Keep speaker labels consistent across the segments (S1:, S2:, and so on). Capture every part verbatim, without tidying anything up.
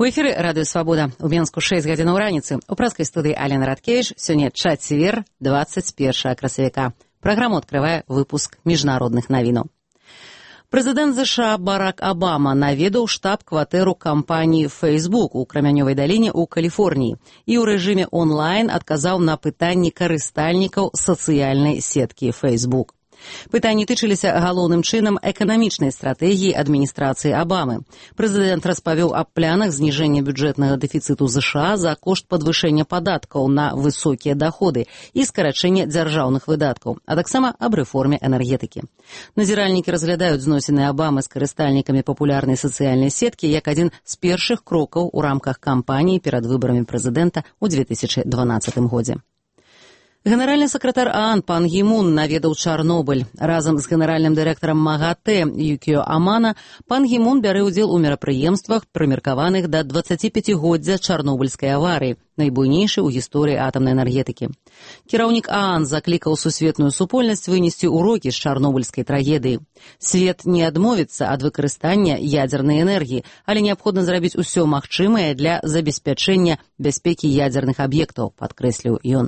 S1: У эфіры радыё «Свабода». У Менску шэсць гадзінаў раніцы. У праскай студыі Алена Радкевіч. Сёння чацвер, дваццаць першае красавіка. Праграму адкрывае выпуск міжнародных навінаў. Прэзідэнт ЗША Барак Абама наведаў штаб-кватэру кампаніі Facebook у Крамянёвай даліне ў Каліфорніі і ў рэжыме онлайн адказаў на пытанні карыстальнікаў сацыяльнай сеткі Facebook. Пытанні тычыліся галоўным чынам эканамічнай стратэгіі адміністрацыі Абамы. Прэзідэнт распавёў аб планах зніжэння бюджэтнага дэфіцыту ЗША за кошт падвышэння падаткаў на высокія даходы і скарачэння дзяржаўных выдаткаў, а таксама аб рэформе энергетыкі. Назіральнікі разглядаюць зносіны Абамы з карыстальнікамі папулярнай сацыяльнай сеткі як адзін з першых крокаў у рамках кампаніі перад выбарамі прэзідэнта ў дзве тысячы дванаццатым годзе. Генеральны сакратар ААН Пан Гі Мун наведаў Чарнобыль. Разам з генеральным дырэктарам МАГАТЭ Юкіё Амана Пан Гі Мун бярэ ўдзел у мерапрыемствах, прымеркаваных да дваццаціпяцігоддзя Чарнобыльскай аварыі, найбуйнейшай у гісторыі атамнай энергетыкі. Кіраўнік ААН заклікаў сусветную супольнасць вынесці урокі з чарнобыльскай трагедыі. Свет не адмовіцца ад выкарыстання ядзернай энергіі, але неабходна зрабіць усё магчымае для забеспячэння бяспекі ядзерных аб'ектаў, падкрэсліў ён.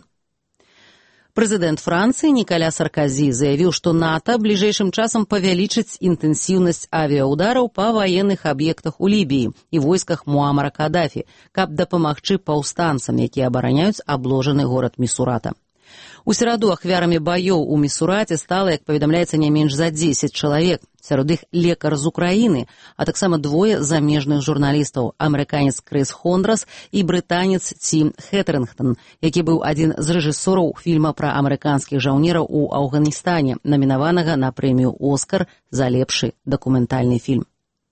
S1: Прэзідэнт Францыі Нікаля Сарказі заявіў, што НАТО бліжэйшым часам павялічыць інтэнсіўнасць авіяўдараў па ваенных аб'ектах у Лібіі і войсках Муамара Кадафі, каб дапамагчы паўстанцам, якія абараняюць абложаны горад Місурата. У сераду ахвярамі баёў у Місураце стала, як паведамляецца, не менш за дзесяць чалавек. Сярод іх лекар з Украіны, а таксама двое замежных журналістаў, амерыканец Крыс Хондрас і брытанец Тім Хэтэрінгтон, які быў адзін з рэжысёраў фільма пра амерыканскіх жаўнераў у Афганістане, намінаванага на прэмію «Оскар» за лепшы дакументальны фільм.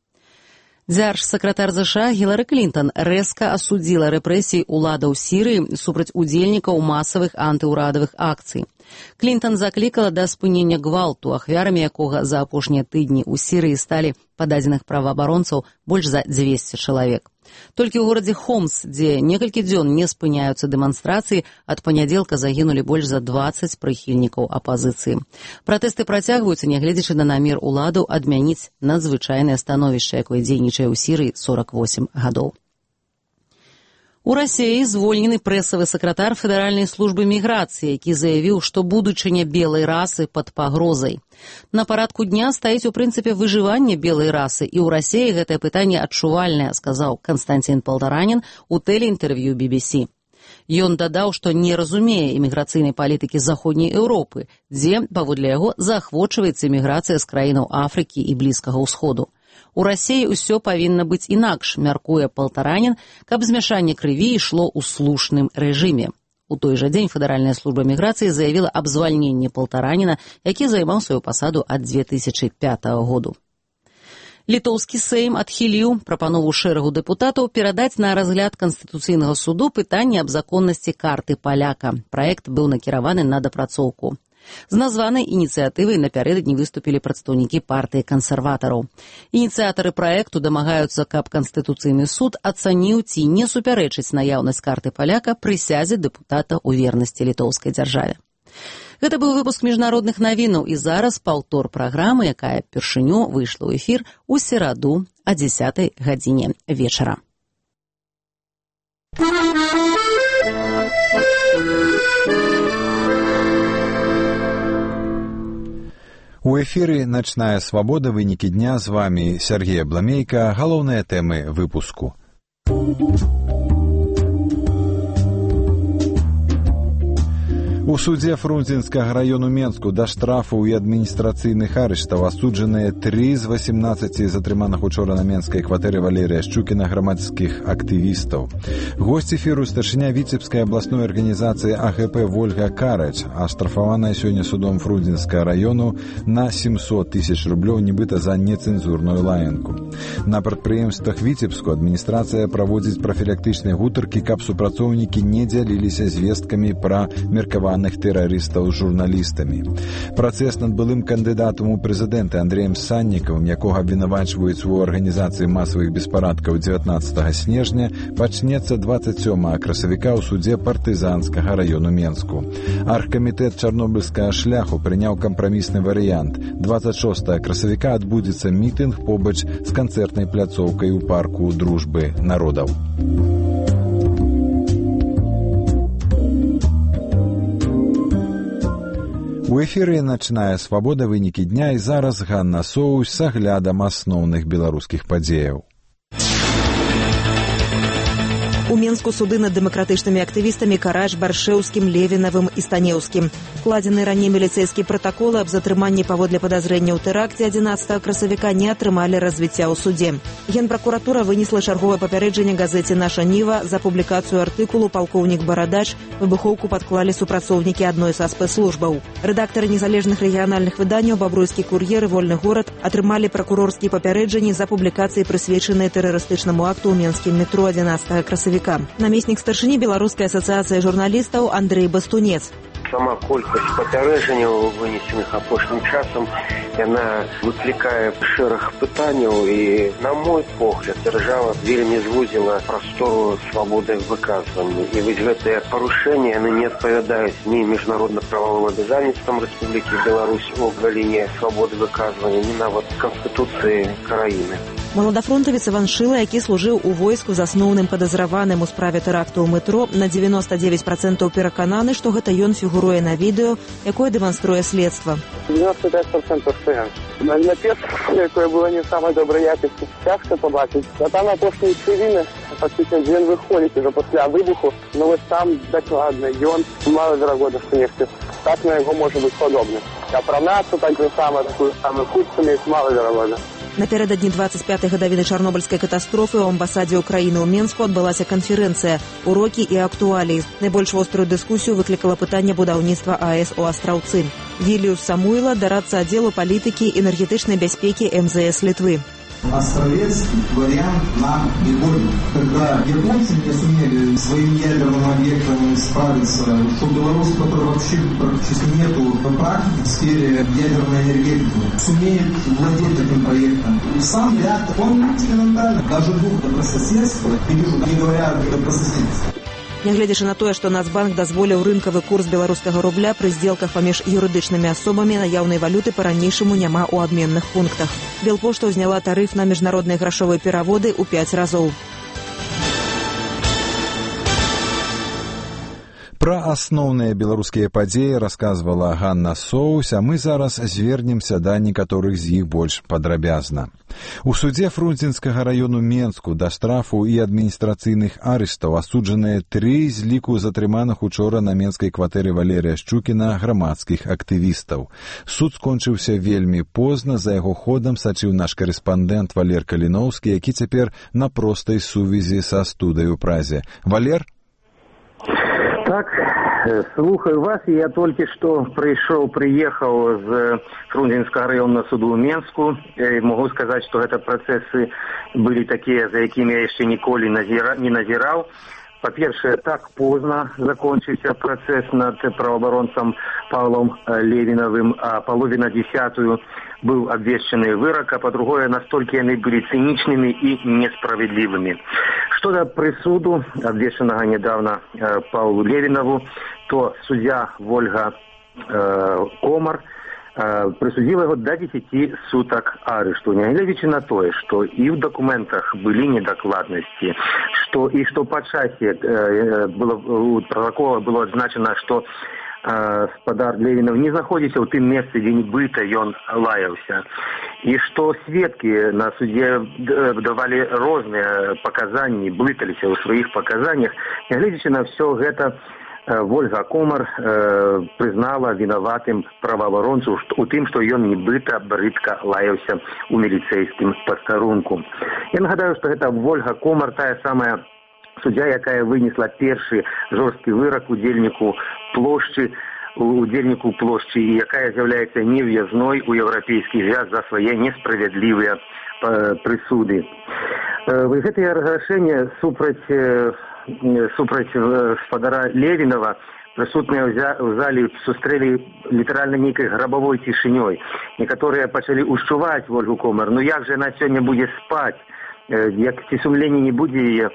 S1: Дзяржсакратар ЗША Гілары Клінтон рэзка асудзіла рэпрэсіі ўладаў Сірыі супраць удзельнікаў масавых антыўрадавых акцый. Клінтон заклікала да спынення гвалту, ахвярамі якога за апошнія тыдні ў Сірыі сталі, па дадзеных праваабаронцаў, больш за дзвесце чалавек. Толькі ў горадзе Хомс, дзе некалькі дзён не спыняюцца дэманстрацыі, ад панядзелка загінулі больш за дваццаць прыхільнікаў апазіцыі. Пратэсты працягваюцца, нягледзячы на намер уладаў адмяніць надзвычайнае становішча, якое дзейнічае ў Сірыі сорак восем гадоў. У Расіі звольнены прэсавы сакратар Федэральнай службы міграцыі, які заявіў, што будучыня белай расы пад пагрозай. На парадку дня стаіць у прынцыпе выжыванне белай расы, і ў Расіі гэтае пытанне адчувальнае, сказаў Канстанцін Палдаранін у тэлеінтэрв'ю би би сі. Ён дадаў, што не разумее іміграцыйнай палітыкі заходняй Еўропы, дзе, паводле яго, заахвочваецца іміграцыя з краінаў Афрыкі і Блізкага ўсходу. У Расіі ўсё павінна быць інакш, мяркуе Палдаранін, каб змяшанне крыві ішло ў слушным рэжыме. У той жа дзень Федэральная служба міграцыі заявіла аб звальненні Палдараніна, які займаў сваю пасаду ад дзве тысячы пятага году. Літоўскі Сейм адхіліў прапанову шэрагу дэпутатаў перадаць на разгляд Канстытуцыйнага суду пытанне аб законнасці карты паляка. Праект быў накіраваны на дапрацоўку. З названай ініцыятывай напярэдадні выступілі прадстаўнікі партыі кансерватараў. Ініцыятары праекту дамагаюцца, каб Канстытуцыйны суд ацаніў, ці не супярэчыць наяўнасць карты паляка прысязе дэпутата ў вернасці літоўскай дзяржаве. Гэта быў выпуск міжнародных навінаў, і зараз паўтор праграмы, якая першыню выйшла ў эфір у сераду а дзесятай гадзіне вечара.
S2: У эфіры «Начная свабода», вынікі дня, з вамі Сергей Абламейка, галоўныя тэмы выпуску. У судзе Фрунзенскага раёну Менску да штрафаў і адміністрацыйных арыштаў асуджаныя тры з васемнаццаці затрыманых учора на менскай кватэры Валерыя Шчукіна грамадскіх актывістаў. Госць эфіру старшыня Віцебскай абласной арганізацыі АГП Вольга Карач, аштрафаваная сёння судом Фрунзенскага раёну на сямсот тысяч рублёў нібыта за нецэнзурную лаянку. На прадпрыемствах Віцебску адміністрацыя праводзіць прафілактычныя гутаркі, каб супрацоўнікі не дзяліліся звесткамі пра меркаваныя званых тэрарыстаў з журналістамі. Працэс над былым кандыдатам у прэзідэнты Андрэем Саннікавым, якога абвінавачваюць у арганізацыі масавых беспарадкаў дзевятнаццатага снежня, пачнецца дваццаць сёмага красавіка ў судзе партызанскага раёну Менску. Аргкамітэт чарнобыльскага шляху прыняў кампрамісны варыянт. дваццаць шостага красавіка адбудзецца мітынг побач з канцэртнай пляцоўкай у парку дружбы народаў. У эфіры «Начная свабода», вынікі дня, і зараз Ганна Соусь з аглядам асноўных беларускіх падзеяў.
S3: У Менску суды над дэмакратычнымі актывістамі Караш, Баршэўскім, Левінавым і Станеўскім. Складзены раней міліцэйскія пратаколы аб затрыманні паводле падазрэння ў тэракце адзінаццатага красавіка не атрымалі развіцця ў суде. Генпракуратура вынесла чарговае папярэджанне газеце «Наша Ніва» за публікацыю артыкулу «Палкоўнік Барадач». Выбухоўку падклалі супрацоўнікі адной са спецслужбаў. Рэдактары незалежных рэгіянальных выданняў «Бабруйскі кур'ер» і «Вольны горад» атрымалі пракурорскія папярэджанні за публікацыі, прысвечаныя тэрарыстычнаму акту ў менскім метро адзінаццатага красавіка. Намеснік старшыні Беларускай асацыяцыі журналістаў Андрэй Бастунец.
S4: Сама колькасць папярэджанняў, вынесеных апошнім часам, яна выклікае шэраг пытанняў і, на мой погляд, дзяржава вельмі звузіла прастору свабоды выказвання. І вось гэтыя парушэнні, яны не адпавядаюць ні міжнародна-правовым абавязанняствам Рэспублікі Беларусь у галіне свабоды выказвання, ні нават Канстытуцыі краіны.
S3: Маладафронтавец Іван Шыла, які служыў у войску з асноўным падазраваным у справе тэракту ў метро, на дзевяноста девять процентов перакананы, што гэта ён фігуруе на відэо, якое дэманструе следства.
S5: девяносто пять процентов стоян. На першае, якое было не самай добрай якасці, цяжка побачыць. А там апошнія хвіліны, фактычна, дзе ён выходзіць ужо пасля выбуху, но вось там дакладна, ён малаверагодна, што нешта так на яго можа быць падобна. Апранацца так же сама, такую самую хутку мець малаверагодна.
S3: Напярэдадні дваццаць пятай гадавіны чарнобыльскай катастрофы ў амбасадзе Украіны ў Менску адбылася канферэнцыя «Урокі і актуаліі». Найбольш вострую дыскусію выклікала пытанне будаўніцтва АЭС у Астраўцы. Віліус Самуйла, дарадца аддзелу палітыкі і энергетычнай бяспекі эм зэ эс Літвы.
S6: Островецкий вариант нам не годен. Когда японцы не сумели своим ядерным объектом справиться, что Беларусь, которая вообще практически нету практики в сфере ядерной энергетики, сумеет владеть этим проектом. Сам реактор, он экспериментальный, даже дух добрососедства, не говоря о добрососедстве.
S3: Нягледзячы на тое, што Нацбанк дазволіў рынкавы курс беларускага рубля пры здзелках паміж юрыдычнымі асобамі, наяўнай валюты па-ранейшаму няма ў абменных пунктах. Белпошта ўзняла тарыф на міжнародныя грашовыя пераводы ў пяць разоў.
S2: Пра асноўныя беларускія падзеі расказвала Ганна Соусь, а мы зараз звернемся да некаторых з іх больш падрабязна. У судзе Фрунзенскага раёну Менску да штрафу і адміністрацыйных арыштаў асуджаныя тры з ліку затрыманых учора на менскай кватэры Валерыя Шчукіна грамадскіх актывістаў. Суд скончыўся вельмі позна, за яго ходам сачыў наш карэспандэнт Валер Каліноўскі, які цяпер на простай сувязі са студыяй у Празе. Валер?
S7: Так, слухаю вас. Я только что пришел, приехал с Фрунзенского районного суда в Менску. И могу сказать, что это процессы были такие, за якими я еще николи не назирал. По-перше, так поздно закончился процесс над правооборонцем Павлом Левиновым, а половина десятую был обвешенный вырок, а по-другое, настолько они были циничными и несправедливыми. Что до присуду, обвешенного недавно э, Павлу Левинову, то судья Вольга э, Комар э, присудила его до десяти суток арешту. Неглядячи на то, что и в документах были недокладности, что и что по часе э, было, у протокола было отзначено, что спадар Левинов не знаходзіся ў тым месцы, дзе нібыта ён лаяўся. І што сведкі на судзе давалі розныя паказанні, блыталіся ў сваіх паказаннях. Нягледзячы на ўсё гэта, Вольга Комар э, прызнала вінаватым праваабаронцу у тым, што ён нібыта брыдка лаяўся ў міліцэйскім пастарунку. Я нагадаю, што гэта Вольга Комар, тая самая суддя, якая вынесла першы жорсткі вырак удзельніку плошчы, удзельніку плошчы, і якая з'яўляецца нев'язной у еўрапейскі звяз за свае несправядлівыя прысуды. Гэтае рашэнне супраць супраць спадара Левінова прысутныя ў залі сустрэлі літаральна нейкай грабавой цішынёй. Некаторыя пачалі ўшчуваць Ольгу Комар. Ну як жа яна сёння будзе спаць? Як ці сумленне не будзе яе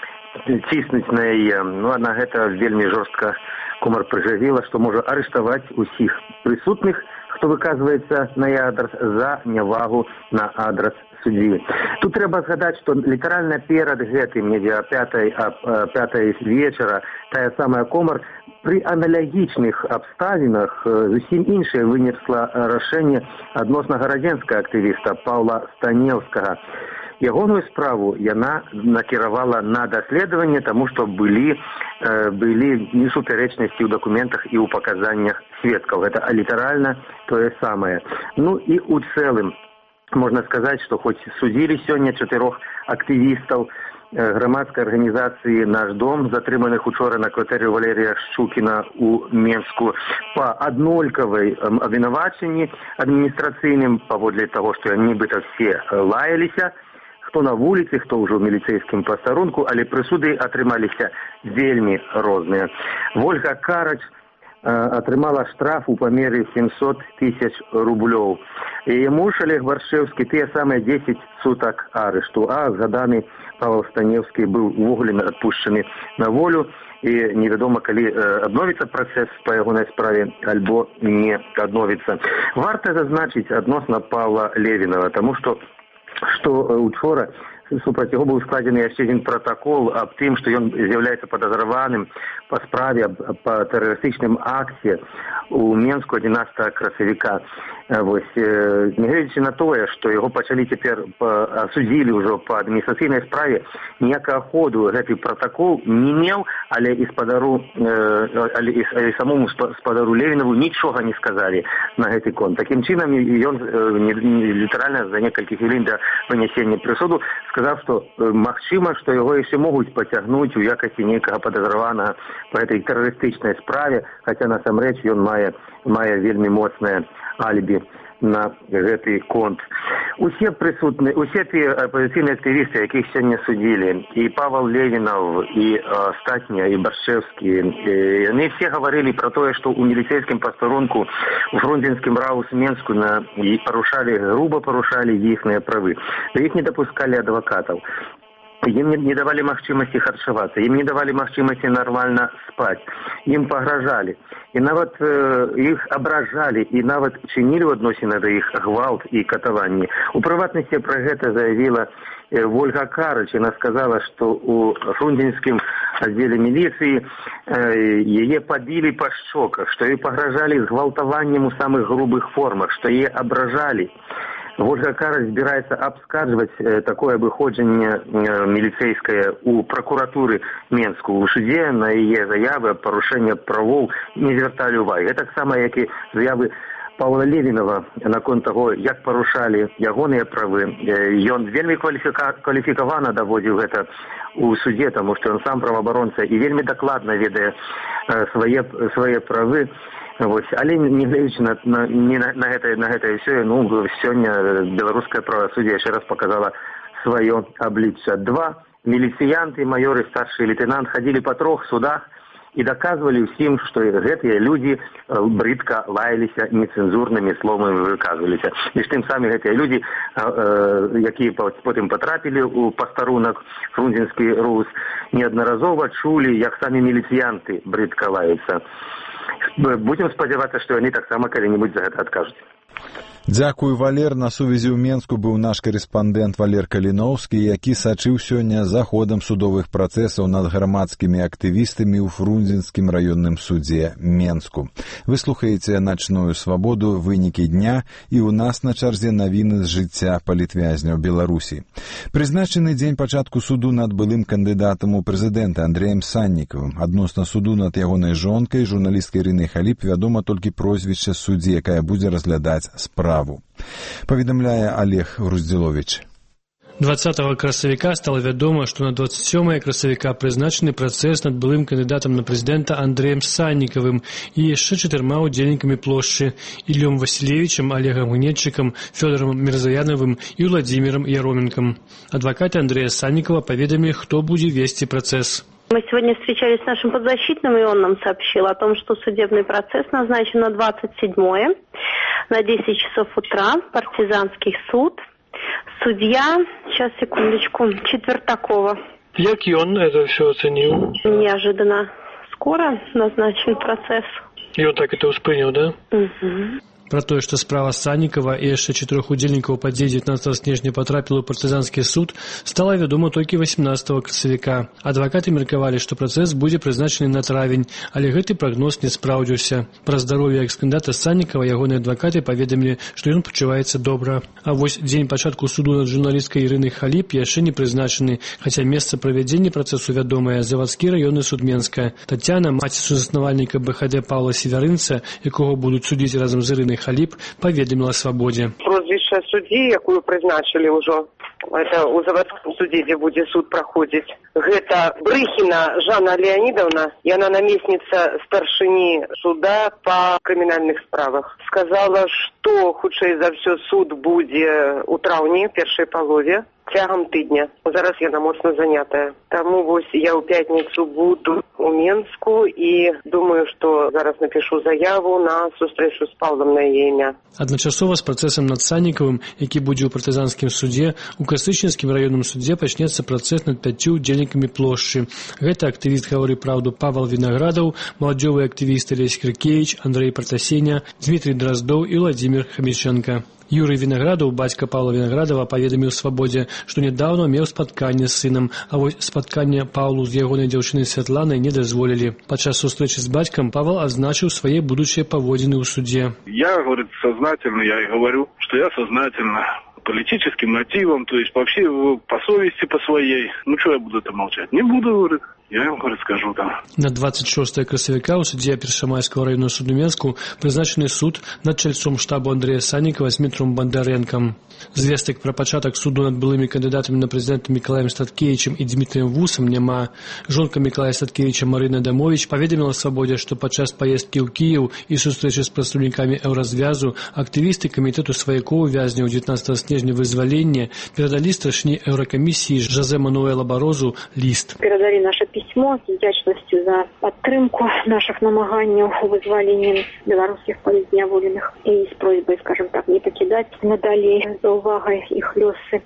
S7: ціснуць на яе? Ну, а на гэта вельмі жорстка Комар прыгрозіла, што можа арыштаваць усіх прысутных, хто выказваецца на яе адрас, за нявагу на адрас суддзі. Тут трэба згадаць, што літаральна перад гэтым, недзе а пятай, а пятай вечара, тая самая Комар пры аналагічных абставінах зусім іншае вынесла рашэнне адносна гарадзенскага актывіста Паўла Станеўскага. Ягоную справу яна накіравала на даследаванне, таму што былі, э, былі несупярэчнасці ў дакументах і ў паказаннях сведкаў. Гэта літаральна тое самае. Ну і ў цэлым можна сказаць, што хоць судзілі сёння чатырох актывістаў грамадскай арганізацыі «Наш дом», затрыманых учора на кватэры Валерія Шчукіна ў Менску, па аднолькавай абвінавачанні адміністрацыйным, паводле таго, што нібыта все лаяліся, хто на вуліцы, хто ўжо ў міліцэйскім пастарунку, але прысуды атрымаліся вельмі розныя. Вольга Карач атрымала штраф у памеры сямьсот тысяч рублёў. Яе муж Олег Баршэўскі тыя самыя дзесяць сутак арышту, а згаданы Павел Станеўскі быў увогуле адпушчаны на волю, і невядома, калі адновіцца працэс па ягонай справе альбо не адновіцца. Варта зазначыць адносна Павла Левінава, таму што што учора супраць яго быў складзены яшчэ адзін пратакол аб тым, што ён з'яўляецца падазраваным па справе па тэрарыстычным акце у Менску адзінаццатага красавіка. Вось, нягледзячы на тое, што яго пачалі цяпер асудзілі ўжо па адміністрацыйнай справе, ніякага ходу гэты пратакол не меў, але і спадару, але і самому спадару Левінаву нічога не сказалі на гэты конт. Такім чынам ён літаральна за некалькі хвілін да вынясення прысуду сказаў, што магчыма, што яго яшчэ могуць пацягнуць у якасці нейкага падазраванага па гэтай тэрарыстычнай справе, хаця насамрэч ён мае, мае вельмі моцнае алібі на гэты конт. Усе прысутныя, усе тыя апазіцыйныя актывісты, якіх сёння судзілі, і Павел Левінаў, і астатнія, і Баршэўскі, яны все гаварылі пра тое, што ў міліцэйскім пастарунку у Фрунзенскім РАУ з Менску на, і парушалі, груба парушалі іхныя правы. Да іх не дапускалі адвакатаў. Ім не давалі магчымасці харчавацца, ім не давалі магчымасці нармальна спаць, ім пагражалі. І нават э, іх абражалі, і нават чынілі ў адносіны да іх гвалт і катаванні. У прыватнасці пра гэта заявіла э, Вольга Карач. Яна сказала, што ў фрунзенскім аддзеле міліцыі э, яе пабілі па шчоках, што ёй пагражалі згвалтаваннем у самых грубых формах, што яе абражалі. Вольга Карач збіраецца абскарджваць э, такое абыходжанне э, міліцэйскае ў пракуратуры Менску. У судзе на яе заявы аб парушэнні правоў не звярталі ўвагі. Гэта таксама, як і заявы Павла Левінава наконт таго, як парушалі ягоныя правы. Ён вельмі кваліфіка... кваліфікавана даводзіў гэта у судзе, таму што ён сам праваабаронца і вельмі дакладна ведае э, свае, свае правы. Вось, але не глядзячы на, на, на, на гэта на гэта ўсё, ну, сёння беларускае правасуддзе яшчэ раз показала сваё аблічча. Два міліцыянты, маёр і старшы лейтенант хадзілі па трох судах і даказвалі ўсім, што гэтыя людзі брыдка лаяліся, нецэнзурнымі словамі выказваліся. Між тым самі гэтыя людзі, якія потым патрапілі ў пастарунак Фрунзенскі РУС, неаднаразова чулі, як самі міліцыянты брыдка лаюцца. Будем спадзявацца, што яны таксама калі-небудзь за гэта адкажуць.
S2: Дзякую, Валер. На сувязі ў Менску быў наш карэспандэнт Валер Каліноўскі, які сачыў сёння за ходам судовых працэсаў над грамадскімі актывістамі ў Фрунзенскім раённым судзе Менску. Вы слухаеце «Начную свабоду», вынікі дня, і ў нас на чарзе навіны з жыцця палітвязняў Беларусі. Прызначаны дзень пачатку суду над былым кандыдатам у прэзідэнта Андрэем Саннікавым. Адносна суду над ягонай жонкай, журналісткай Ірынай Халіп, вядома толькі прозвішча суддзі, якая будзе разглядаць справу. Паведамляе Олег Груздзіловіч.
S8: двадцатого красавіка стала вядома, што на двадцать сёмае красавіка прызначаны працэс над былым кандыдатам на прэзідэнта Андрэем Саннікавым і яшчэ чатырма ўдзельнікамі плошчы Іллём Васілевічам, Олегам Гнетчыкам, Фёдорам Мірзаянавым і Владзімірам Яроменкам. Адвакаты Андрэя Саннікава паведамілі, хто будзе весці працэс.
S9: Мы сегодня встречались с нашим подзащитным, и он нам сообщил о том, что судебный процесс назначен на двадцать седьмое, на десять часов утра, партизанский суд. Судья, сейчас, секундочку, Четвертакова.
S8: Як и он это все оценил?
S9: Неожиданно скоро назначен процесс.
S8: И он так это успрынял, да?
S9: Угу.
S8: Пра тое, што справа Саннікава і яшчэ чатырох удзельнікаў падзеі дзевятнаццатага снежня патрапіла ў партызанскі суд, стала вядома толькі васемнаццатага красавіка. Адвакаты меркавалі, што працэс будзе прызначаны на травень, але гэты прагноз не спраўдзіўся. Пра здароўе экс-кандыдата Саннікава ягоныя адвакаты паведамілі, што ён пачуваецца добра. А вось дзень пачатку суду над журналісткай Ірынай Халіп яшчэ не прызначаны, хаця месца правядзення працэсу вядомае, завадскі раённы суд Менска. Тацяна, маці сузаснавальніка бэ ха дэ Паўла Северынца, якого будуць судзіць разам з Ірынай Халіп, паведаміла Свабодзе.
S5: Прозвішча суддзі, якую прызначылі ўжо, это ў завадскім судзе, дзе будзе суд праходзіць. Гэта Брыхіна Жанна Леонидовна, яна намесніца старшыні суда па крымінальных справах. Сказала, што хутчэй за ўсё суд будзе ў траўні, першай палове, цягам тыдня. Зараз яна моцна занятая. Таму вось я ў пятніцу буду у Менску і думаю, што зараз напишу заяву на сустрэчу з Паўлам на яе імя.
S8: Адначасова з працэсам над Саннікавым, які будзе ў партызанскім суде, у Касычніцкім раённым судзе пачнецца працэс над пяццю удзельнікамі плошчы. Гэта актывіст «Гавары праўду» Павел Вінаградаў, маладзёвы актывіст Алесь Крыкевич, Андрей Партасеня, Дмитрий Дроздоў і Владимир Хаміченко. Юрий Виноградов, бацька Павла Виноградова, паведаміў Свабодзе, што нядаўна меў спатканне з сынам, а вось спатканне Паўлу з ягонай дзяўчынай Святланай не дазволілі. Падчас сустрэчы з бацькам Павел адзначыў свае будучыя паводзіны ў суде.
S10: Я, говорит, сознательно, я и говорю, что я сознательно, политическим мотивом, то есть по всей, по совести, по своей. Ну, что я буду это молчать? Не буду, говорит. Я вам, говорит, скажу там.
S8: На двадцать шостае красавіка ў судзе Першамайскага раённага суду Менску прызначаны суд над чальцом штабу Андрэя Саннікава Змітром Бандарэнкам. Звестак пра пачатак суду над былымі кандыдатамі на прэзідэнта Мікалаем Статкевічам і Дмітрыем Вусам няма. Жонка Мікалая Статкевіча Марына Адамович паведаміла Свабодзе, што падчас паездкі ў Кіеў і сустрэчы з прадстаўнікамі Еўразвязу актывісты камітэту сваякоў вязняў дзевятнаццатага снежня вызвалення перадалі старшыні Еўракамісіі Жозе Мануэла Барозу ліст.
S9: Перадалі наше письмо з удзячнасцю за падтрымку наших намаганняў у вызваленні беларускіх палітзняволеных і з просьбай, скажем так, не пакідаць надалей за увагай іх лёсы.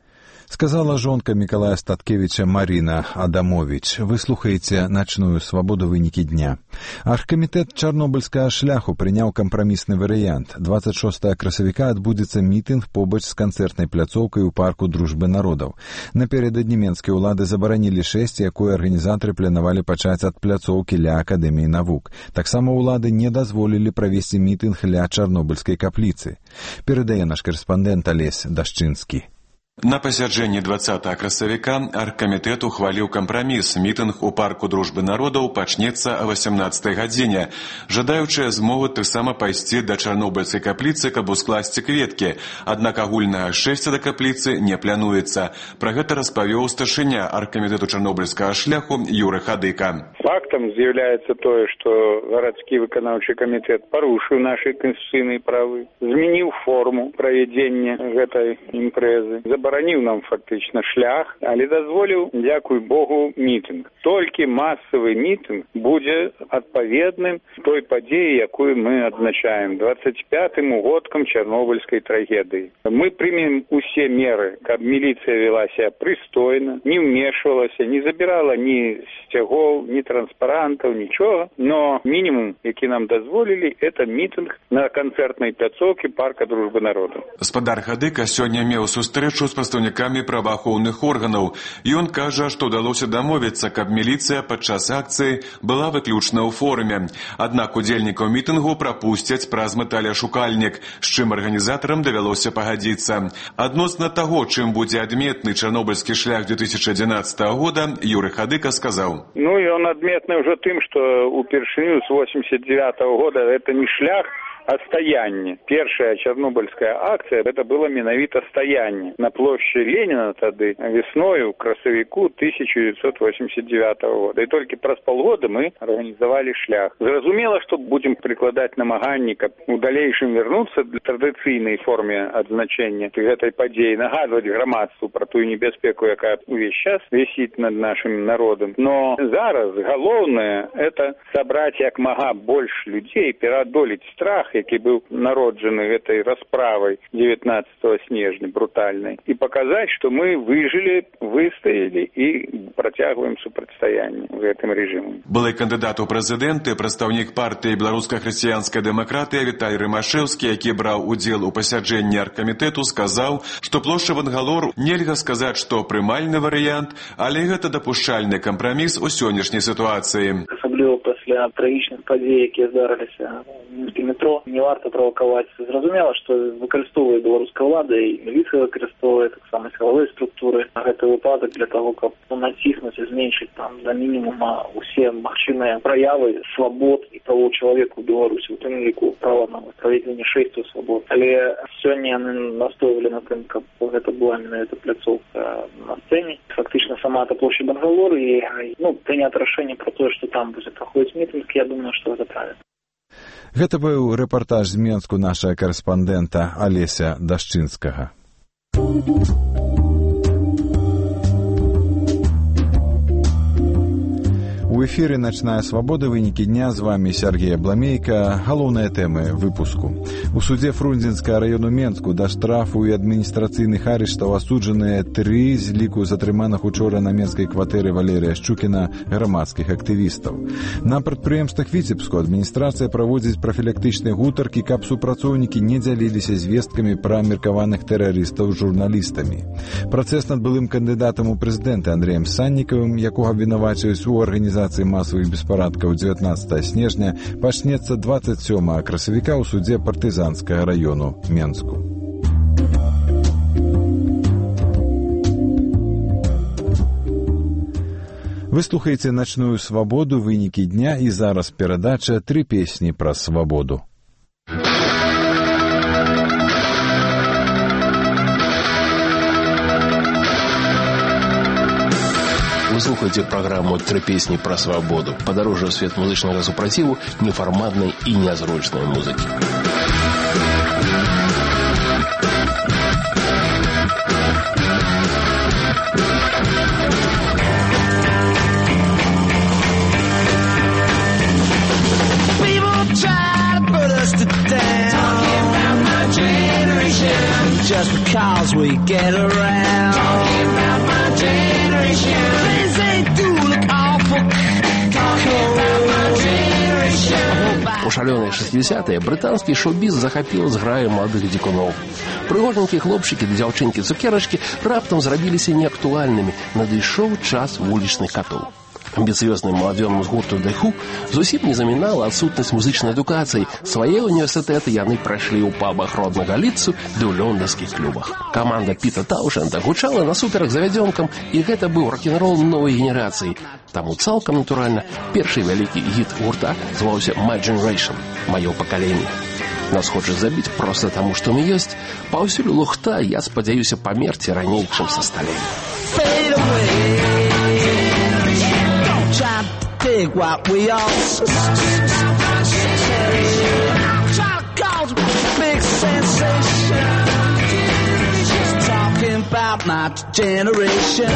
S2: Сказала жонка Миколая Статкевича Марина Адамович. Вы слухаеце «Начную свободу» вынікі дня. Аргкамітэт Чарнобыльскага шляху прыняў кампрамісны варыянт. двадцать шостага красавіка адбудзецца мітынг побач з канцэртнай пляцоўкай у парку Дружбы народаў. Напярэдадні менскія ўлады забаранілі шэсць, якую арганізатары планавалі пачаць ад пляцоўкі ля Акадэміі навук. Таксама ўлады не дазволілі правесці мітынг ля Чарнобыльскай капліцы. Перадае наш карэспандэнт Алесь Дашчынскі.
S11: На пасяджэнні двадцатага красавіка аргкамітэт ухваліў кампраміс. Мітынг у парку Дружбы народаў пачнецца о восемнадцатай гадзіне. Жадаючыя змогуць таксама пайсці да Чарнобыльскай капліцы, каб ускласці кветкі. Аднак агульнага шэсця да капліцы не плануецца. Пра гэта распавёў старшыня аргкамітэту Чарнобыльскага шляху Юры Хадыка.
S12: Фактам з'яўляецца тое, што гарадскі выканаўчы камітэт парушыў нашы канстытуцыйныя правы, змяніў форму правядзення гэтай імпрэзы, забараніў нам фактычна шлях, але дазволіў, дзякуй Богу, мітынг. Толькі масавы мітынг будзе адпаведным той падзеі, якую мы адзначаем двадцать пятым угодкам Чарнобыльскай трагедыі. Мы прымем усе меры, каб міліцыя вела себя прыстойна, не ўмешвалася, не забірала ні сцягоў, ні транспарантаў, нічога, но мінімум, які нам дазволілі, это мітынг на канцэртнай пляцоўкі парка Дружбы народаў.
S11: Гаспадар Хадыка сёння меў сустрэчу з прадстаўнікамі праваахоўных органаў. Ён кажа, што ўдалося дамовіцца, каб міліцыя падчас акцыі была выключна ў форуме. Аднак удзельнікаў мітынгу прапусцяць праз металеашукальнік, з чым арганізатарам давялося пагадзіцца. Адносна таго, чым будзе адметны чарнобыльскі шлях две тысячи одиннадцатого года, Юры Хадыка сказаў.
S12: Ну, і он адметны ўжо тым, што упершыню з восемьдесят девятого года это не шлях, о стаянне. Первая чернобыльская акция, это было менавіта стаянне на площади Ленина тады весною, красавіку тысяча девятьсот восемьдесят девятого года. И только праз полгода мы организовали шлях. Зразумела, что будем прикладать намаганні, каб у далейшым вернуться для традыцыйнай форме адзначэння гэтай падзеі, нагадваць грамадству про тую небяспеку, якая увесь час висит над нашим народом. Но зараз галоўнае это собрать як мага больш людей, пераадолець страх, які быў народжаны гэтай расправай девятнадцатого снежня брутальной, и показать, что мы выжили, выстояли и протягиваем супрацьстаянне гэтым режимам.
S11: Былы кандыдат у прэзідэнты, прадстаўнік партыі беларуска-хрысціянская дэмакратыя Віталій Рымашэўскі, які браў удзел у пасяджэнні аргкамітэту, сказаў, што плошча Вангалор нельга сказаць, што прымальны варыянт, але гэта дапушчальны кампраміс у сённяшняй сітуацыі.
S13: Асабліва пасля трагічных падзей, якія здарыліся ў мінскім метро, не варта правакаваць. Зразумела, што выкарыстоўвае беларуская ўлада і міліцыя выкарыстоўвае таксама сілавыя структуры на гэты выпадак для того, каб націснуць і зменшыць там да мінімума усе магчымыя праявы свабод і того чалавека ў Беларусі, у тым ліку права на правядзенне шэсцю свабод. Але сёння яны настойвалі на тым, каб гэта была менавіта пляцоўка на сцэне. Фактычна сама эта площадь Вангалор і ну, прынята рашэнне про тое, што там будзе праходзіць мітынг, я думаю, што гэта правильно.
S2: Гэта быў рэпартаж з Менску нашага карэспандэнта Алеся Дашчынскага. У эфире «Ночная свобода», вынікі дня, з вами Сергей Абламейка. Галоўныя тэмы выпуску. У суде Фрунзенскага району Менску да штрафу і адміністрацыйных арыштаў асуджаныя тры з ліку затрыманых учора на менскай кватэры Валерія Шчукіна грамадскіх актывістаў. На прадпрыемствах Віцебску адміністрацыя праводзіць прафілактычныя гутаркі, каб супрацоўнікі не дзяліліся звесткамі пра меркаваных тэрарыстаў з журналістамі. Працэс над былым кандыдатам у прэзідэнты Андрэем Саннікавым, якога абвінавачваюць у арганізацыі масавых беспарадкаў дзевятнадцатага снежня, пачнецца двадцать сёмага красавіка ў судзе партызанскага району Менску. Вы слухаеце «Ночную свободу», вынікі дня, і зараз перадача «Тры песні пра свабоду».
S14: Вы слухаете программу «Тры песні пра свабоду». Падарожжа ў свет музычнага супраціву, нефарматнай і нязручнай музыкі.
S15: Just because we get around talking about my generation, things they do look awful. Talking about my generation.
S14: У шалёныя шэсцідзесятыя брытанскі шоу-біз захапіў зграю маладых дзікуноў. Прыгожанькія хлопчыкі ды дзяўчынкі-цукерачкі раптам зрабіліся неактуальнымі. Надышоў час вулічных катоў. Амбіцыёзным маладзёнам з гурту The Who зусім не замінала адсутнасць музычнай адукацыі. Свае універсітэты яны прайшлі ў пабах роднага Лідсу ды ў лонданскіх клубах. Каманда Піта Таушэнда гучала насуперак завядзёнкам, і гэта быў рок-н-рол новай генерацыі. Таму цалкам натуральна першы вялікі гіт гурта зваўся My Generation – «Маё пакаленне». Нас хочуць забіць проста таму, што мы ёсць. Паўсюль лухта, я спадзяюся памерці раней, чым са сталення.
S15: Try to dig what we all try to cause a big sensation. Just talking about my generation.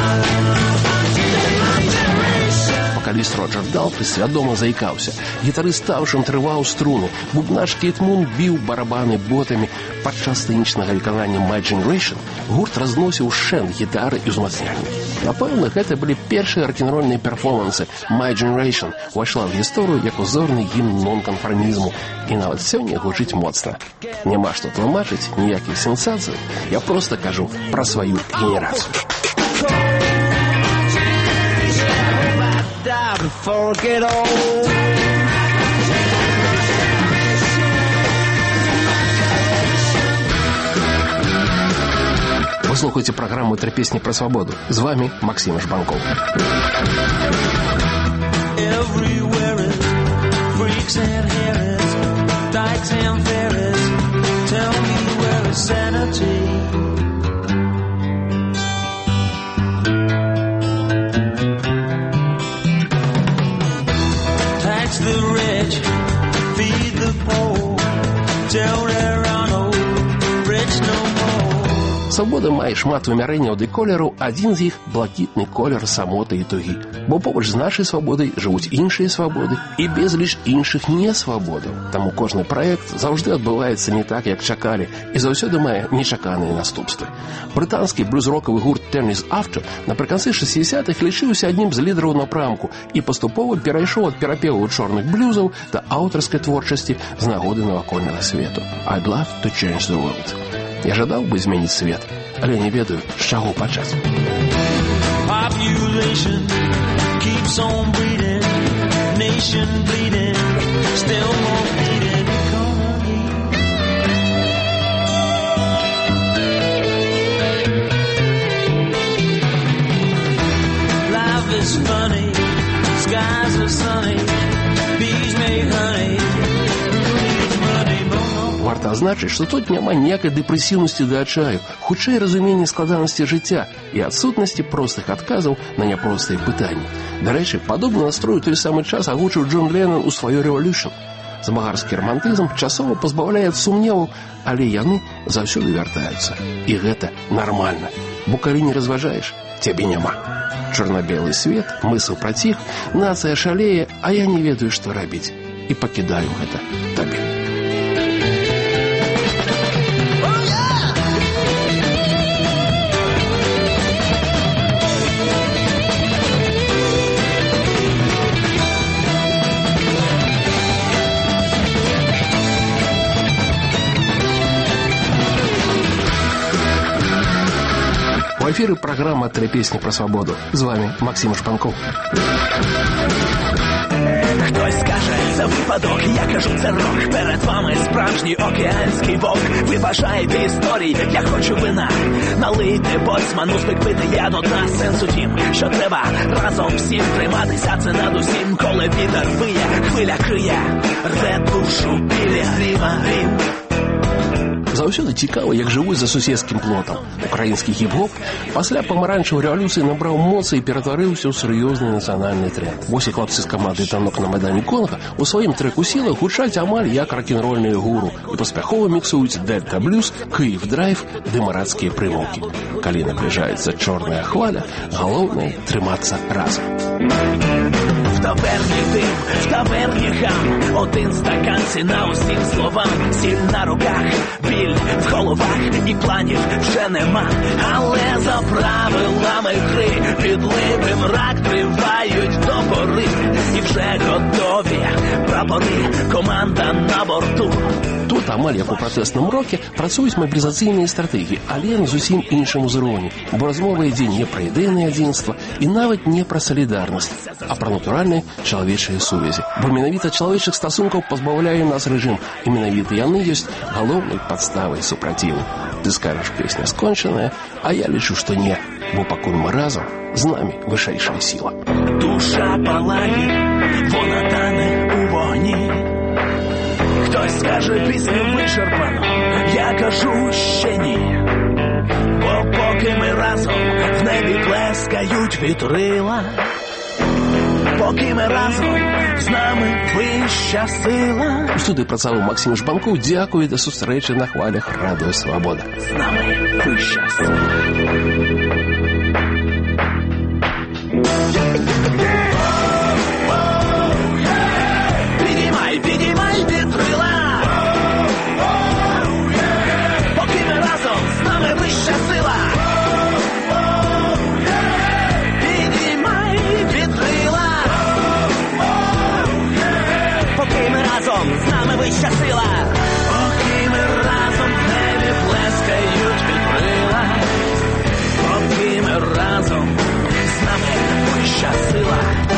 S14: Вакаліст Роджер Далтры свядома заікаўся. Гітарыст Таушэн трываў струны. Бубнаш Кейт Мун біў барабаны ботамі. Падчас сцэнічнага выканання My Generation гурт разносіў шэн гітары і ўзмацняльні. Напэўна, гэта былі першыя рок-н-рольныя перформансы. My Generation увайшла ў гісторыю як узорны гімн нон-канфармізму. І нават сёння гучыць моцна. Няма што тлумачыць, ніякіх сенсацый. Я проста кажу пра сваю генерацыю.
S15: Before I get old.
S14: Вы слухаете программу «Тры песні пра свабоду». З вами Максим Жбанков. Everywhere is freaks and harrods, dykes and ferries.
S15: the rich, feed the poor, till there are no rich no more.
S14: Свабода мае шмат вымярэнняў ды колераў, адзін з іх блакітны колер самоты і тугі. Бо побач з нашай свабодай жывуць іншыя свабоды і безліч іншых несвабодаў. Таму кожны праект заўжды адбываецца не так, як чакалі, і заўсёды мае нечаканыя наступствы. Брытанскі блюз-рокавы гурт Tennis After напрыканцы шэсцідзесятых лічыўся аднім з лідараў напрамку і паступова перайшоў ад перапеваў чорных блюзаў да аўтарскай творчасці з нагоды навакольнага свету. I'd love to change the world. Я жадаў бы змяніць свет, але не ведаю, з чаго пачаць.
S15: Population keeps on breeding, nation bleeding, still more bleeding economy. Life is funny, skies are sunny, bees make honey.
S14: Варта адзначыць, што тут няма ніякай дэпрэсіўнасці да адчаю, хутчэй разуменне складанасці жыцця і адсутнасці простых адказаў на няпростыя пытанні. Дарэчы, падобны настрой у той самы час агучыў Джон Леннон у сваёй «Revolution». Змагарскі рамантызм часова пазбаўляе ад сумневаў, але яны заўсёды вяртаюцца. І гэта нармальна, бо калі не разважаеш, цябе няма. Чорна-белы свет, мысл праціх, нацыя шалее, а я не ведаю, што рабіць. І пакідаю гэта табе. У эфіры праграма «Три песні про свободу». З вами Максим Шпанков.
S15: Хтось скаже, це випадок, я кажу, це рок. Перед вами справжній океанський вовк. Ви бажаєте історій, я хочу вина. Налийте боцману, спекпити я до дна. Сенс у тім, що треба разом всім триматися. Це над усім, коли вітер виє, хвиля криє, рве душу білі гріва грім.
S14: Заўсёды цікава, як жывуць за суседскім плотам. Украінскі хіп-хоп пасля памаранчавай рэвалюцыі набраў моцы і ператварыўся ў сур'ёзны нацыянальны тренд. Вось і хлопцы з каманды «Танок» на майдане Конга у сваім трэку «Сіла» гучаць амаль як рок-н-рольныя гуру і паспяхова міксуюць дельта-блюз, Київ-драйв ды марацкія прымаўкі. Калі набліжаецца чорная хваля, галоўнае трымацца разам.
S15: В таверні дим, в таверні хам, один стакан, ціна усім словам, сіль на руках, біль в головах і планів вже нема. Але за правилами гри підливи мрак тривають до пори. І вже готові прапори, команда на борту.
S14: Тут, амаль як у пратэсным роке, працуюць мабілізацыйныя стратэгіі, але на зусім іншым узроўні, бо размова ідзе не пра ідэйнае адзінства і нават не пра салідарнасць, а пра натуральныя чалавечыя сувязі. Бо менавіта чалавечых стасункаў пазбаўляе нас рэжым, і менавіта яны ёсць галоўнай падставай супраціву. Ты скажаш, песня скончаная, а я лічу, што не, бо пакуль мы разам, з намі вышэйшая сіла.
S15: Душа палає, вона тане у вогні. Хтось скаже, пісню вичерпано, я кажу, ще ні. Бо поки ми разом, в небі плескають вітрила. Поки ми разом, з нами вища сила.
S14: У студії працював Максим Шпанков. Дякую, до зустрічі на хвалях Радіо Свобода.
S15: З нами вища сила. Підіймай, підіймай вітрила. Поки ми разом, з нами вища сила. Підіймай вітрила. Поки ми разом, з нами вища сила. Поки ми разом, в небі плескають вітрила. Поки ми разом, з нами вища сила.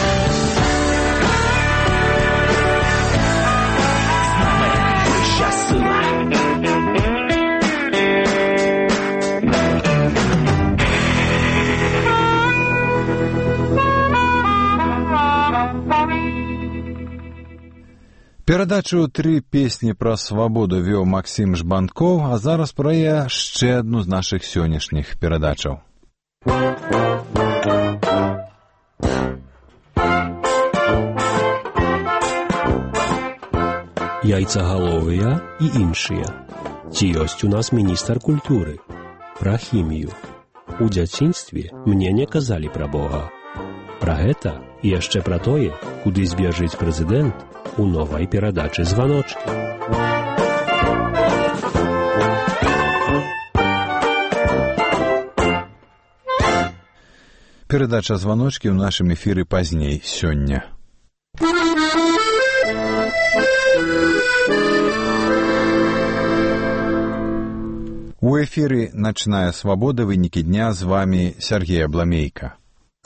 S2: Перадачу «Три песні пра свабоду» вёў Максим Жбанков, а зараз пра яшчэ адну з нашых сённяшніх перадачаў.
S16: яйцагаловыя і іншыя. Ці ёсць у нас міністр культуры? Пра хімію. У дзяцінстве мне не казалі пра Бога. Пра гэта і яшчэ пра тое, куды збежыць прэзідэнт у новай перадачы «Званочкі».
S2: Перадача «Званочкі» ў нашым эфіры пазней сёння. У эфіры «Начная свабода», вынікі дня, з вами Сергей Абламейка.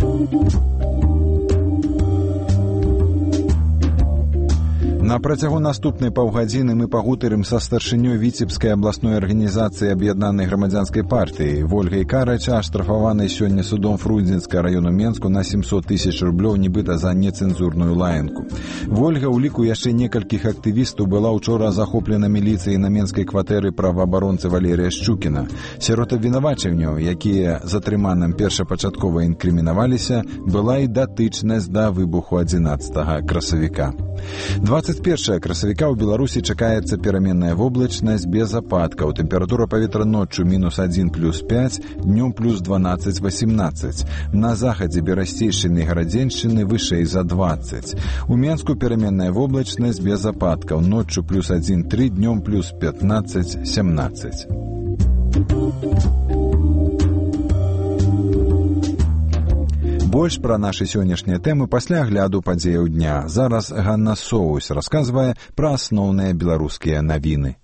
S2: На працягу наступнай паўгадзіны мы пагутарым са старшынёй Віцебскай абласной арганізацыі аб'яднанай грамадзянскай партыі Вольгай Карач, аштрафаванай сёння судом Фрунзенска раёну Менску на сямсот тысяч рублёў нібыта за нецэнзурную лаянку. Вольга ў ліку яшчэ некалькіх актывістаў была ўчора захоплена міліцыяй на менскай кватэры праваабаронцы Валерія Шчукіна. Сярод абвінавачванняў, якія затрыманым першапачаткова інкрымінаваліся, была і датычнасць да выбуху адзінаццатага красавіка. двадцать первого красавіка ў Беларусі чакаецца пераменная воблачнасць без ападкаў. Тэмпература паветра ноччу мінус адзін плюс пяць, днём плюс дванаццаць восемнадцаць. На захадзе Берасцейшчыны і Гарадзеншчыны вышэй за двадцать. У Менску пераменная воблачнасць без ападкаў. Ноччу плюс адзін тры, днём плюс пятнадцать семнадцать. Больш пра нашы сённяшнія тэмы пасля агляду падзеяў дня. Зараз Ганна Соусь расказвае пра асноўныя беларускія навіны.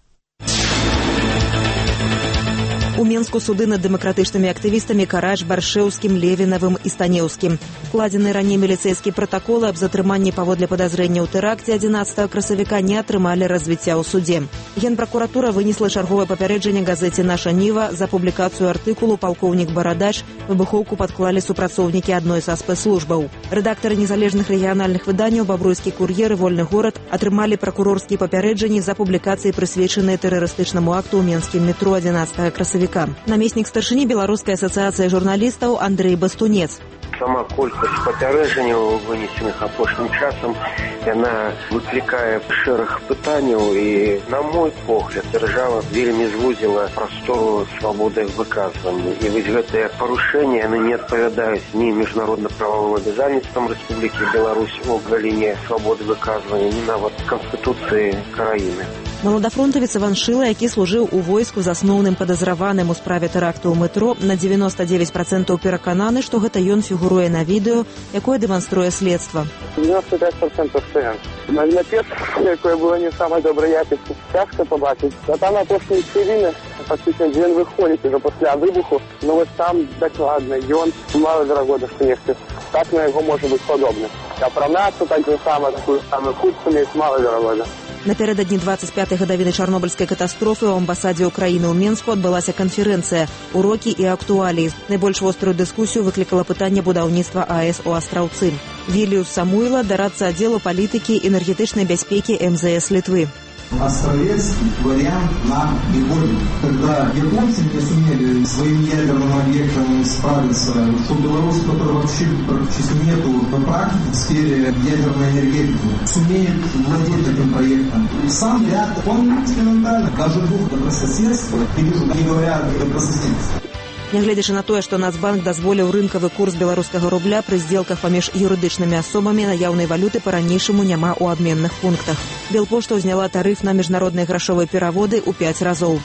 S3: У Менску суды над дэмакратычнымі актывістамі Карач, Баршэўскім, Левінавым і Станеўскім. Складзены раней міліцэйскія пратаколы аб затрыманні паводле падазрэння ў тэракце адзінаццатага красавіка не атрымалі развіцця ў суде. Генпракуратура вынесла чарговае папярэджанне газеце «Наша Ніва» за публікацыю артыкулу «Палкоўнік Барадач». Выбухоўку падклалі супрацоўнікі адной са спецслужбаў. Рэдактары незалежных рэгіянальных выданняў «Бабруйскі кур'ер» і «Вольны горад» атрымалі пракурорскія папярэджанні за публікацыі, прысвечаныя тэрарыстычнаму акту ў менскім метро адзінаццатага красавіка. Намеснік старшыні Беларускай асацыяцыі журналістаў Андрэй Бастунец.
S4: Сама колькасць папярэджанняў, вынесеных апошнім часам, яна выклікае шэраг пытанняў і, на мой погляд, дзяржава вельмі звузіла прастору свабоды выказвання. І вось гэтыя парушэнні, яны не адпавядаюць ні міжнародна-правовым абавязанняцтвам Рэспублікі Беларусь у галіне свабоды выказвання, ні нават Канстытуцыі краіны.
S3: Маладафронтавец Іван Шыла, які служыў у войску з асноўным падазраваным у справе тэракту ў метро, на девяносто девять процентов перакананы, што гэта ён фігуруе на відэо, якое дэманструе следства.
S5: девяносто пять процентов сэнс. На першае, якое было не самай добрай якасці, цяжка пабачыць. А там апошнія хвіліны, фактычна, дзе ён выходзіць ужо пасля выбуху, но вось там дакладна ён малаверагодна, што нехта так на яго можа быць падобны. Апранацца так же сама, такую самую хутку мець малаверагодна.
S3: Напярэдадні двадцать пятай гадавіны чарнобыльскай катастрофы ў амбасадзе Украіны ў Менску адбылася канферэнцыя «Урокі і актуаліі». Найбольш вострую дыскусію выклікала пытанне будаўніцтва АЭС у Астраўцы. Віліус Самуйла, дарадца аддзелу палітыкі і энергетычнай бяспекі эм зэ эс Літвы.
S6: Островецкий вариант нам не годен. Когда японцы не сумели своим ядерным объектом справиться, что Беларусь, которая вообще практически нету практики в сфере ядерной энергетики, сумеет владеть этим проектом. И сам ряд, он экспериментально, даже двух добрососедств, не говоря о добрососедстве.
S3: Нягледзячы на тое, што Нацбанк дазволіў рынкавы курс беларускага рубля пры здзелках паміж юрыдычнымі асобамі, наяўнай валюты па-ранейшаму няма ў абменных пунктах. Белпошта ўзняла тарыф на міжнародныя грашовыя пераводы ў пяць разоў.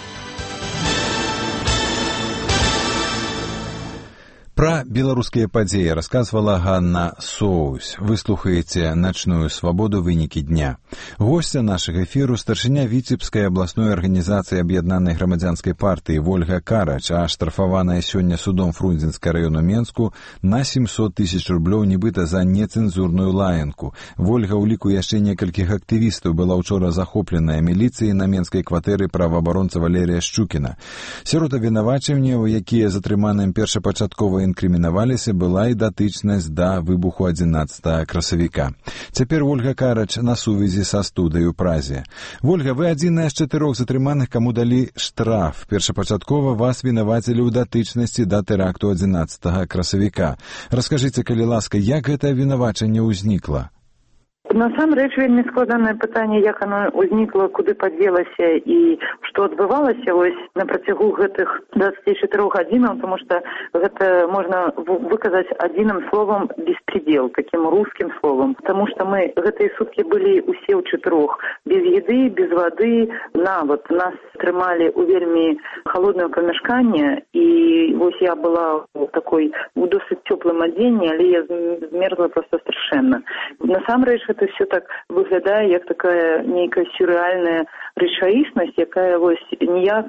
S2: Пра беларускія падзеі расказвала Ганна Соусь. Выслухаеце «Начную свабоду», вынікі дня. Госця нашага эфіру старшыня Віцебскай абласной арганізацыі аб'яднанай грамадзянскай партыі Вольга Карач, аштрафаваная сёння судом Фрунзенска раёну Менску на семьсот тысяч рублёў нібыта за нецэнзурную лаянку. Вольга ў ліку яшчэ некалькіх актывістаў была ўчора захопленая міліцыяй на менскай кватэры праваабаронца Валерія Шчукіна. Сярод абвінавачванняў, якія затрыманым першапачаткова інкрымінаваліся, была і датычнасць да выбуху адзінаццатага красавіка. Цяпер Вольга Карач на сувязі са студыяй у Празе. Вольга, вы адзіная з чатырох затрыманых, каму далі штраф. Першапачаткова вас вінавацілі ў датычнасці да тэракту адзінаццатага красавіка. Раскажыце, калі ласка, як гэта абвінавачанне ўзнікла?
S17: Насамрэч вельмі складанае пытанне, як оно ўзнікла, куды падзелася і што адбывалася вось на працягу гэтых двадцати четырёх гадзінаў, тому што гэта можна выказаць адзіным словам беспредел, таким русским словом, потому что мы гэтыя суткі былі усе ў чатырох, без еды, без вады, нават нас трымалі ў вельмі холоднае памяшканне, і вось я была ў такой у досыць цёплым адзенні, але я змерзла просто страшэнна. Насамрэч это все так выглядае як такая нейкая сюрреальная рэчаіснасць, якая вось ніяк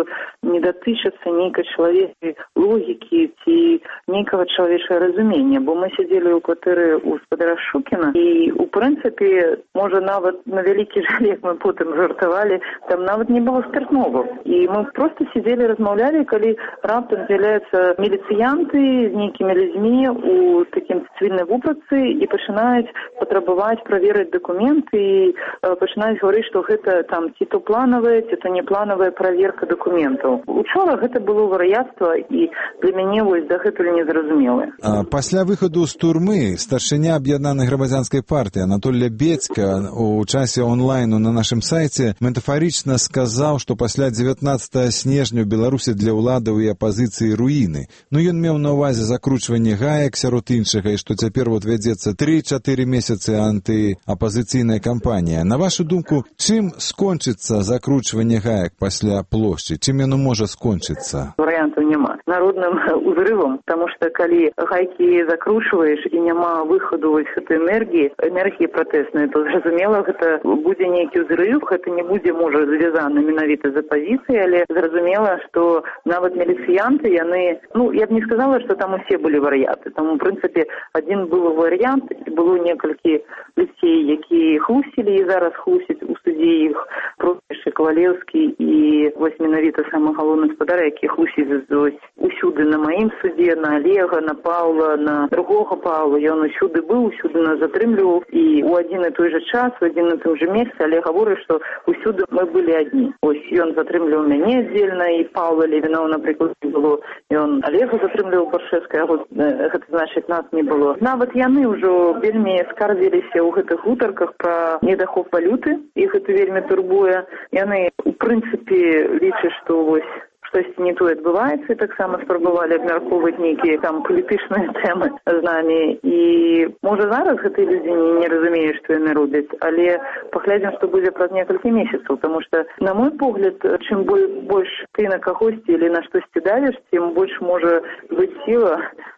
S17: не датычыцца нейкай чалавечай логікі ці нейкага чалавечае разумення, бо мы сядзелі ў кватэры ў гаспадара Шукіна, і у прынцыпе, можа нават на вялікі жаль, як мы потым жартавалі, там нават не было спиртного. І мы просто сидзелі, размаўлялі, калі раптам з'яўляюцца міліцыянты з нейкімі людзьмі у такім цивільнай вопратцы і пачынаюць патрабаваць праверыць дакументы і э, пачынаюць гаварыць, што гэта там ці то планавая, ці то непланавая праверка дакументаў. Учора гэта было вар'яцтва і для мяне вось дагэтуль незразумелае.
S2: Пасля выхаду з турмы старшыня аб'яднанай грамадзянскай партыі Анатолій Бецька у часе онлайну на нашым сайце метафарычна сказаў, што пасля дзевятнаццатага снежня ў Беларусі для ўладаў і апазіцыі руіны. Ну ён меў на ўвазе закручванне гаек сярод іншага, і што цяпер вот вядзецца тры-чатыры месяцы антыапазіцыйная кампанія. На вашу думку, чым скончыцца закручванне гаек пасля плошчы? Чым яно можа скончыцца?
S17: Варыянтаў няма. Народным узрывам, таму што калі гайкі закручваеш і няма выхаду вось гэтай энергіі, энергіі пратэснай, то зразумела, гэта будзе нейкі ўзрыв, гэта не будзе, можа, звязаны менавіта з апазіцыяй, але зразумела, што нават міліцыянты, яны, ну, я б не сказала, што там усе былі варыянты. Там, у прынцыпе, адзін быў варыянт, было некалькі людзей, якія хлусілі і зараз хлусяць у судзе іх прозвішчы Кавалеўскі і вось менавіта самы галоўны гаспадар, які хлусіць вось усюды на маім судзе, на Олега, на Паўла, на другога Паўла. Ён усюды быў, усюды нас затрымліваў і у адзін і той жа час, у адзін і той жа месцы, але гаворыць, што усюды мы былі адні. Ось ён затрымліваў мяне аддзельна, і Паўла Левінова, напрыклад, не было, і он Олега затрымліваў Баршэвская, гэта значыць, нас не было. Нават яны ўжо вельмі скарбіліся ў гэтых гутарках пра недахоп валюты, іх гэта вельмі турбуе. Яны, у прынцыпе, лічаць, што вось штосьці не тое адбываецца, і таксама спрабавалі абмяркоўваць нейкія там палітычныя тэмы з намі. І, можа, зараз гэтыя людзі не, не разумеюць, што яны робяць, але паглядзім, што будзе праз некалькі месяцаў, таму што, на мой погляд, чым больш ты на кагосьці или на штосьці давіш, тым больш можа быць сіла,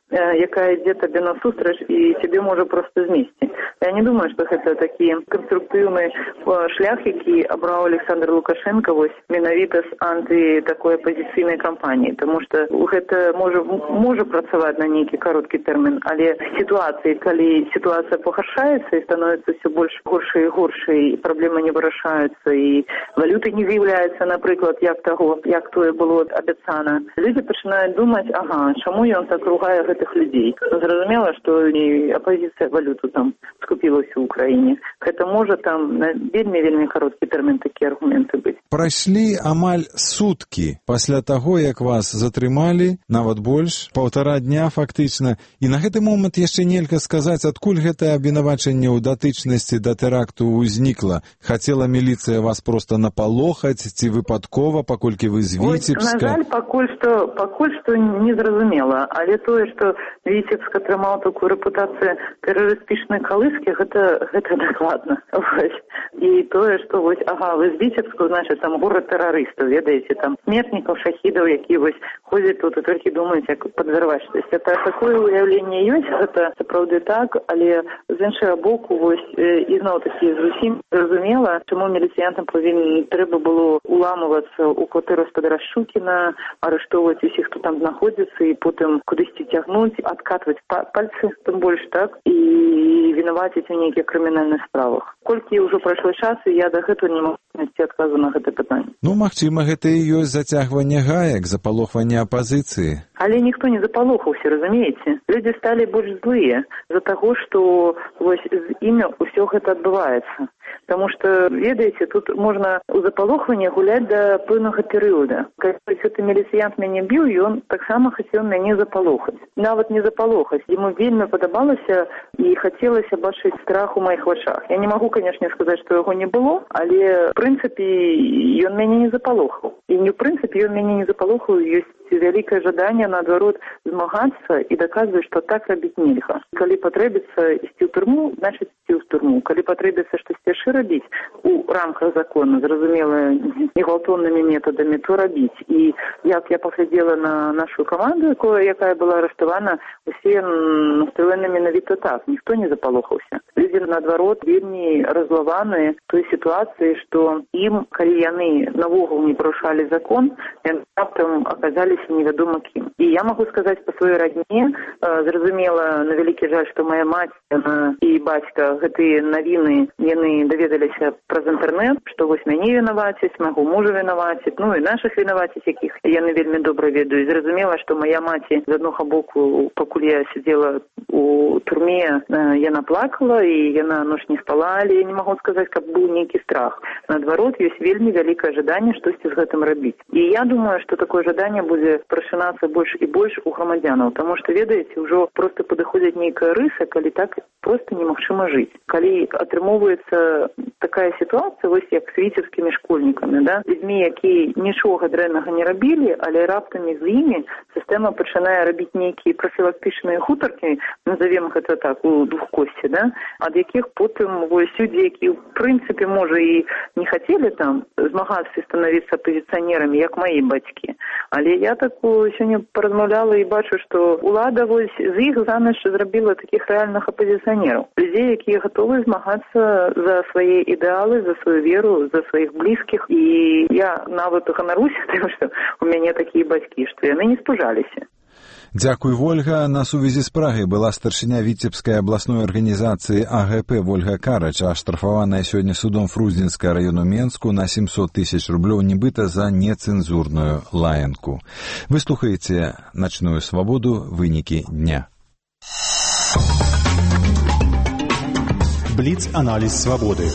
S17: якая ідзе табе насустрач і цябе можа проста змесці. Я не думаю, што гэта такі канструктыўны шлях, які абраў Александр Лукашенко вось менавіта з анты такой апазіцыйнай кампаніі, таму што гэта можа, можа працаваць на нейкі кароткі тэрмін, але в сітуацыі, калі сітуацыя пагаршаецца і становіцца ўсё больш горшай і горшай, і праблемы не вырашаюцца, і валюты не з'яўляецца, напрыклад, як таго, як тое было абяцана, людзі пачынаюць думаць, ага, чаму ён так ругае гэтых людзей. Зразумела, што і апазіцыя валюту там скупілася ў Украіне. Гэта можа там на вельмі-вельмі кароткі тэрмін такія аргументы быць.
S2: Прайшлі амаль суткі пасля таго, як вас затрымалі, нават больш, паўтара дня фактычна, і на гэты момант яшчэ нельга сказаць, адкуль гэтае абвінавачанне ў датычнасці да тэракту ўзнікла. Хацела міліцыя вас проста напалохаць, ці выпадкова, паколькі вы з Віцебска?
S17: На жаль, пакуль што, пакуль што незразумела, але тое, што Віцебск атрымаў такую рэпутацыю тэрарыстычнай калыскі, гэта, гэта дакладна. І тое, што вось, ага, вы з Віцебску, значит, там горад тэрарыстаў, ведаеце, там смертнікаў, шахідаў, які вось ходзяць тут і толькі думаюць, як падзарваць штось. Это такое ўяўленне ёсць, гэта сапраўды так, але з іншага боку, вось, і зноў такі зусім зразумела, чаму міліцыянтам павінен трэба было уламывацца ў кватэру гаспадара Шукіна, арыштоўваць усіх, хто там знаходзіцца, і потым кудысьці цягнуць, адкатваць пальцы, тым больш, так, і вінаваціць у нейкіх крымінальных справах. Колькі ўжо прайшло часу, я дагэтуль не магу знайсці адказу на гэта пытанне.
S2: Ну, магчыма, гэта і ёсць зацягванне гаек, запалохванне апазіцыі.
S17: Але ніхто не запалохаўся, разумееце? Людзі сталі больш злыя за таго, што вось з імі ўсё гэта адбываецца. Потому что, ведаеце, тут можно у запалохвання гулять до пэўнага перыяда. Калі гэты міліцыянт мяне біў, ён таксама хацеў мяне запалохаць. Нават не запалохаць. Ему вельмі падабалася і хацелася бачыць страх у маіх вачах. Я не могу, конечно, сказаць, што яго не было, але, в прынцыпе, ён мяне не запалохаў. І не в прынцыпе, ён мяне не запалохаў, ёсць вялікае жаданне, наадварот, змагацца і даказваць, што так рабіць нельга. Калі патрэбіцца ісці ў турму, значыць ісці ў турму. Калі патрэбіцца штосьці яшчэ рабіць у рамках закона, зразумела, негвалтоўнымі метадамі, то рабіць. І як я паглядзела на нашу каманду, якая была арыштавана, усе настроены менавіта так, ніхто не запалохаўся. Людзі, наадварот, вельмі разлаваныя той сітуацыі, што ім, калі яны навогул не парушалі закон, яны раптам аказаліся невядома кім. І я магу сказаць па сваёй радне, зразумела, на вялікі жаль, што моя маці і бацька гэтыя навіны, яны даведаліся праз інтэрнэт, што вось мяне вінавацяць, магу мужа вінавацяць, ну і нашых вінавацяць, якіх яны вельмі добра ведаюць. Зразумела, што моя маці з аднога боку, пакуль я сидзела у турме, яна плакала і яна ноч не спала, але я не магу сказаць, каб быў нейкі страх. Наадварот, ёсць вельмі вялікае жаданне штосьці з гэтым рабіць. І я думаю, што такое жаданне будзе прашынацца больш і больш у грамадзянаў, таму што, ведаеце, ўжо проста падыходзіць нейкая рыса, калі так проста немагчыма жыць. Калі атрымоўваецца такая сітуацыя, вось як з віцебскімі школьнікамі, да? Людзьмі, якія нічога дрэннага не рабілі, але раптам з імі сістэма пачынае рабіць нейкія прафілактычныя гутаркі, назовем гэта так, у двухкосці, да? Ад якіх потым вось людзі, якія в прынцыпе, можа, і не хацелі там змагацца і станавіцца апазіцыянерамі, як мае бацькі. Але я так сёння паразмаўляла і бачу, што ўлада вось з іх занач зрабіла такіх рэальных апазіцыянераў. Людзей, якія гатовы змагацца за свае ідэалы, за сваю веру, за сваіх блізкіх. І я нават ганаруся тым, што у мяне такія бацькі, што яны не спужаліся.
S2: Дзякуй, Вольга. На сувязі з Прагай была старшыня Віцебскай абласной арганізацыі А Г П Вольга Карач, аштрафаваная сёння судом Фрунзенскага району Менску на семьсот тысяч рублёў нібыта за нецэнзурную лаянку. Вы слухаеце «Начную свабоду», вынікі дня.
S18: Бліц-аналіз свабоды.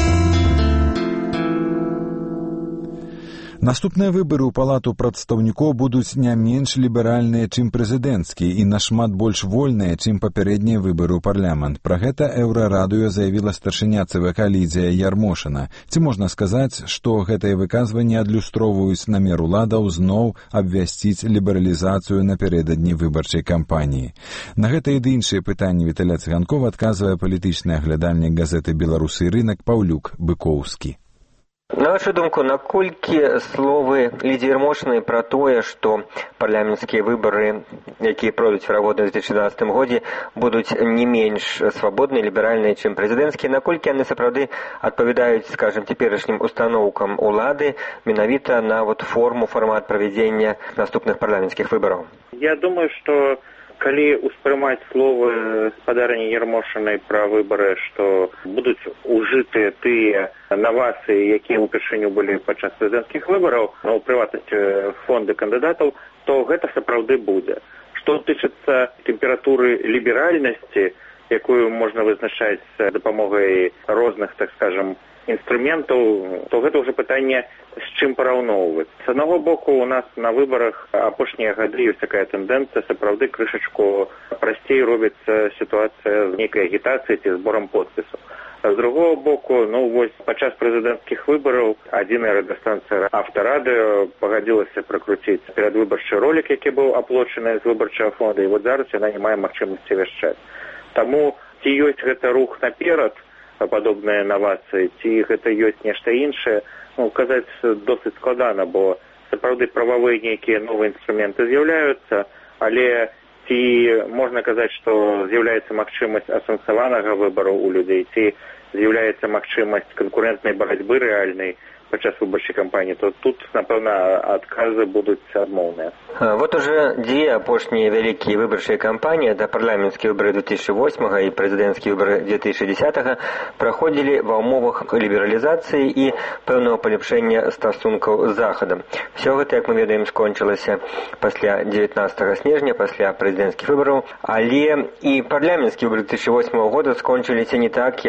S2: Наступныя выбары ў палату прадстаўнікоў будуць не менш ліберальныя, чым прэзідэнцкія, і нашмат больш вольныя, чым папярэднія выбары ў парламент. Пра гэта Еўрарадыё заявіла старшыня Цэ Вэ Ка Лідзія Ярмошына. Ці можна сказаць, што гэтыя выказванні адлюстроўваюць намер уладаў зноў абвясціць лібералізацыю напярэдадні выбарчай кампаніі? На гэта і іншыя пытанні Віталя Цыганкова адказвае палітычны аглядальнік газеты «Беларусы і рынак» Паўлюк Быкоўскі.
S19: На вашу думку, наколькі словы Лідзіі Ярмошынай пра тое, што парламенцкія выбары, якія пройдуць верагодна ў две тысячы дванаццатым годзе, будуць не менш свабодныя, ліберальныя, чым прэзідэнцкія, наколькі яны сапраўды адпавядаюць, скажем, цяперашнім устаноўкам улады менавіта на вот форму, фармат правядзення наступных парламенцкіх выбараў?
S20: Я думаю, што калі ўспрымаць словы спадарні Ярмошынай пра выбары, што будуць ужытыя тыя навацыі, якія ўпершыню былі падчас прэзідэнцкіх выбараў, ну, у прыватнасці фонды кандыдатаў, то гэта сапраўды будзе. Што тычыцца тэмпературы ліберальнасці, якую можна вызначаць з дапамогай розных, так скажем, інструментаў, то гэта ўжо пытанне, з чым параўноўваць. З аднаго боку, у нас на выбарах апошнія гады ёсць такая тэндэнцыя, сапраўды крышачку прасцей робіцца сітуацыя з нейкай агітацыяй ці зборам подпісаў. З другого боку, ну вось падчас прэзідэнцкіх выбараў адзіная радыёстанцыя Аўтарадыё пагадзілася пракруціць перадвыбарчы ролік, які быў аплочаны з выбарчага фонда, і вот зараз яна не мае магчымасці вяшчаць. Таму ці ёсць гэта рух наперад, падобныя навацыі, ці гэта ёсць нешта іншае, ну, казаць досыць складана, бо сапраўды прававыя нейкія новыя інструменты з'яўляюцца, але ці можна казаць, што з'яўляецца магчымасць асэнсаванага выбару ў людзей, ці з'яўляецца магчымасць канкурэнтнай барацьбы рэальнай падчас выбарчай кампаніі, то тут, напэўна, адказы будуць адмоўныя.
S19: Вот уже дзве апошнія вялікія выбарчыя кампаніі, да парламенцкія выбары две тысячи восьмага і прэзідэнцкія выбары две тысячи дзесятага, праходзілі ва ўмовах лібералізацыі і пэўнага палепшэння стасункаў з Захадам. Всё гэта, як мы ведаем, скончылася пасля дзевятнаццатага снежня, пасля прэзідэнцкіх выбараў, але і парламенцкія выбары две тысячи восьмага года скончыліся не так, як многія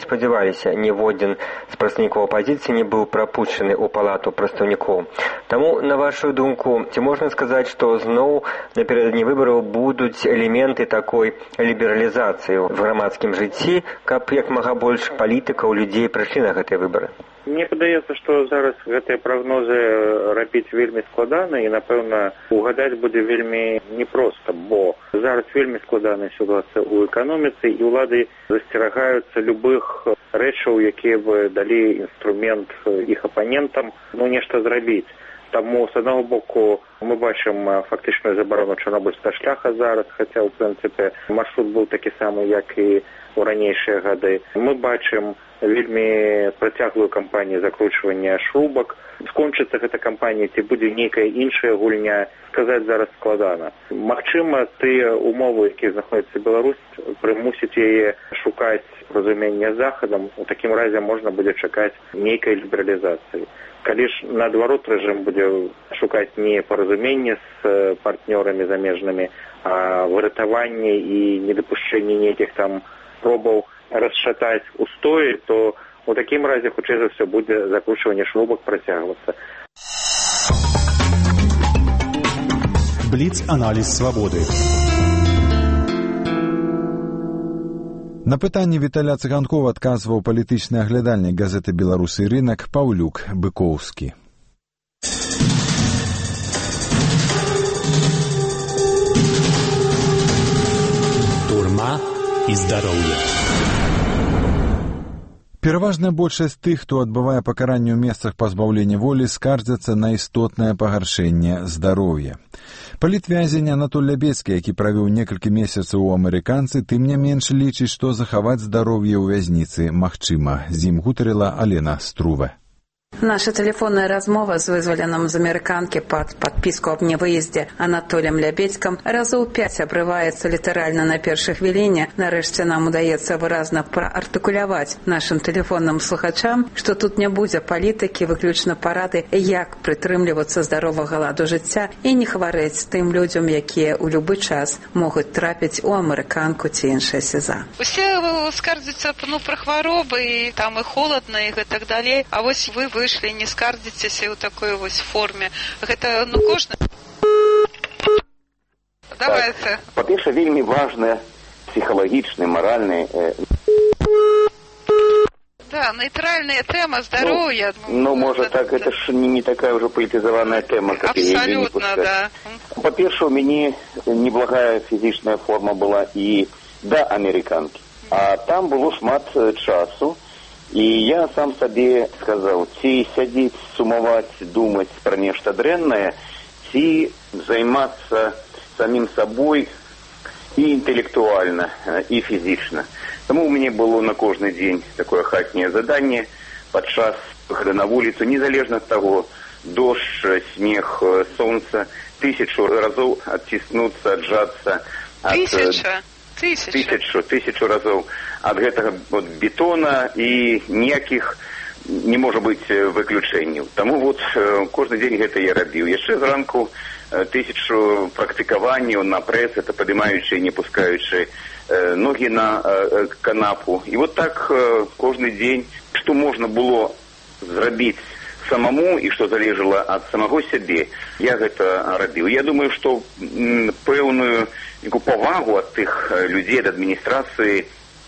S19: спадзяваліся, ніводзін з прадстаўнікоў апазіцыі не быў прапушчаны ў палату прадстаўнікоў. Таму, на вашу думку, ці можна сказаць, што зноў напярэдадні выбараў будуць элементы такой лібералізацыі в грамадскім жыцці, каб як мага больш палітыкаў, людзей прыйшлі на гэтыя выбары?
S20: Мне падаецца, што зараз гэтыя прагнозы рабіць вельмі складана і, напэўна, угадаць будзе вельмі непроста, бо зараз вельмі складаная сітуацыя ў эканоміцы і ўлады засцерагаюцца любых рэчаў, якія бы далі інструмент іх апанентам, ну, нешта зрабіць. Таму, з аднаго боку, мы бачым фактычную забарону чарнобыльскага шляха зараз, хаця, ў прынцыпе, маршрут быў такі самы, як і ў ранейшыя гады. Мы бачым вельмі працяглую кампанію закручвання шрубак. Скончыцца гэта кампанія, ці будзе нейкая іншая гульня, сказаць зараз складана. Магчыма, тыя умовы, якія знаходзяцца Беларусь, прымусіць яе шукаць разумення з Захадам. У такім разе можна будзе чакаць нейкай лібералізацыі. Калі ж, наадварот, рэжым будзе шукаць не паразуменне з партнёрамі замежнымі, а выратаванне і недапушчэнне нейкіх там пробаў расшатаць устоі, то у такім разе, хутчэй за ўсё, будзе закручванне шрубак працягвацца.
S18: Бліц-аналіз свабоды.
S2: На пытанне Віталя Цыганкова адказваў палітычны аглядальнік газеты «Беларусы і рынак» Паўлюк Быкоўскі.
S18: Турма і здароўе.
S2: Пераважная большасць тых, хто адбывае пакаранне ў месцах пазбаўлення волі, скардзяцца на істотнае пагаршэнне здароўя. Палітвязень Анатоль Лябецкі, які правёў некалькі месяцаў у амерыканцы, тым не менш лічыць, што захаваць здароўе ў вязніцы магчыма. З ім гутарыла Алена Струве.
S21: Наша телефонная размова з вызваленым з амерыканкі пад падпіску аб невыездзе Анатолем Лябецькам разоў пяць абрываецца літаральна на першай хвіліне. Нарэшце нам удаецца выразна праартыкуляваць нашым тэлефонным слухачам, што тут не будзе палітыкі, выключна парады, як прытрымлівацца здаровага ладу жыцця і не хварэць тым людзям, якія ў любы час могуць трапіць у амерыканку ці іншае сеза.
S22: Усе скардзяцца ну, пра хваробы, і там і холадна, і гэтак далей. А вось вы выйшлі, не скардзіцеся ў такой вось форме. Гэта, ну, кожны... Давайте.
S23: Так, па-перша, вельмі важная псіхалагічная, маральная... Э...
S22: Да, нейтральная тэма здароўя.
S23: Ну, ну можа так, это ж не, не такая уже палітызаваная тэма, как я не пускаю.
S22: Да.
S23: Па-перша, у мяне неблагая фізічная форма была і да амерыканкі. А там было шмат часу. І я сам сабе сказаў, ці сядзець, сумаваць, думаць пра нешта дрэннае, ці займацца самім сабой і інтэлектуальна, і фізічна. Таму у мяне было на кожны дзень такое хатняе заданне падчас выхада на вуліцу, незалежна ад таго, дождж, снег, сонца, тысячу разоў адціснуцца, аджацца.
S22: Тысяча?
S23: Тысячу. Тысячу, тысячу разоў ад гэтага вот, бетона і ніякіх не можа быць выключэнняў. Таму вот кожны дзень гэта я рабіў. Яшчэ зранку тысячу практыкаванняў на прэс, это падымаючы і не пускаючы ногі на канапу. І вот так кожны дзень, што можна было зрабіць самому і што залежала ад самого сябе, я гэта рабіў. Я думаю, што пэўную павагу ад тых людзей, ад адміністрацыі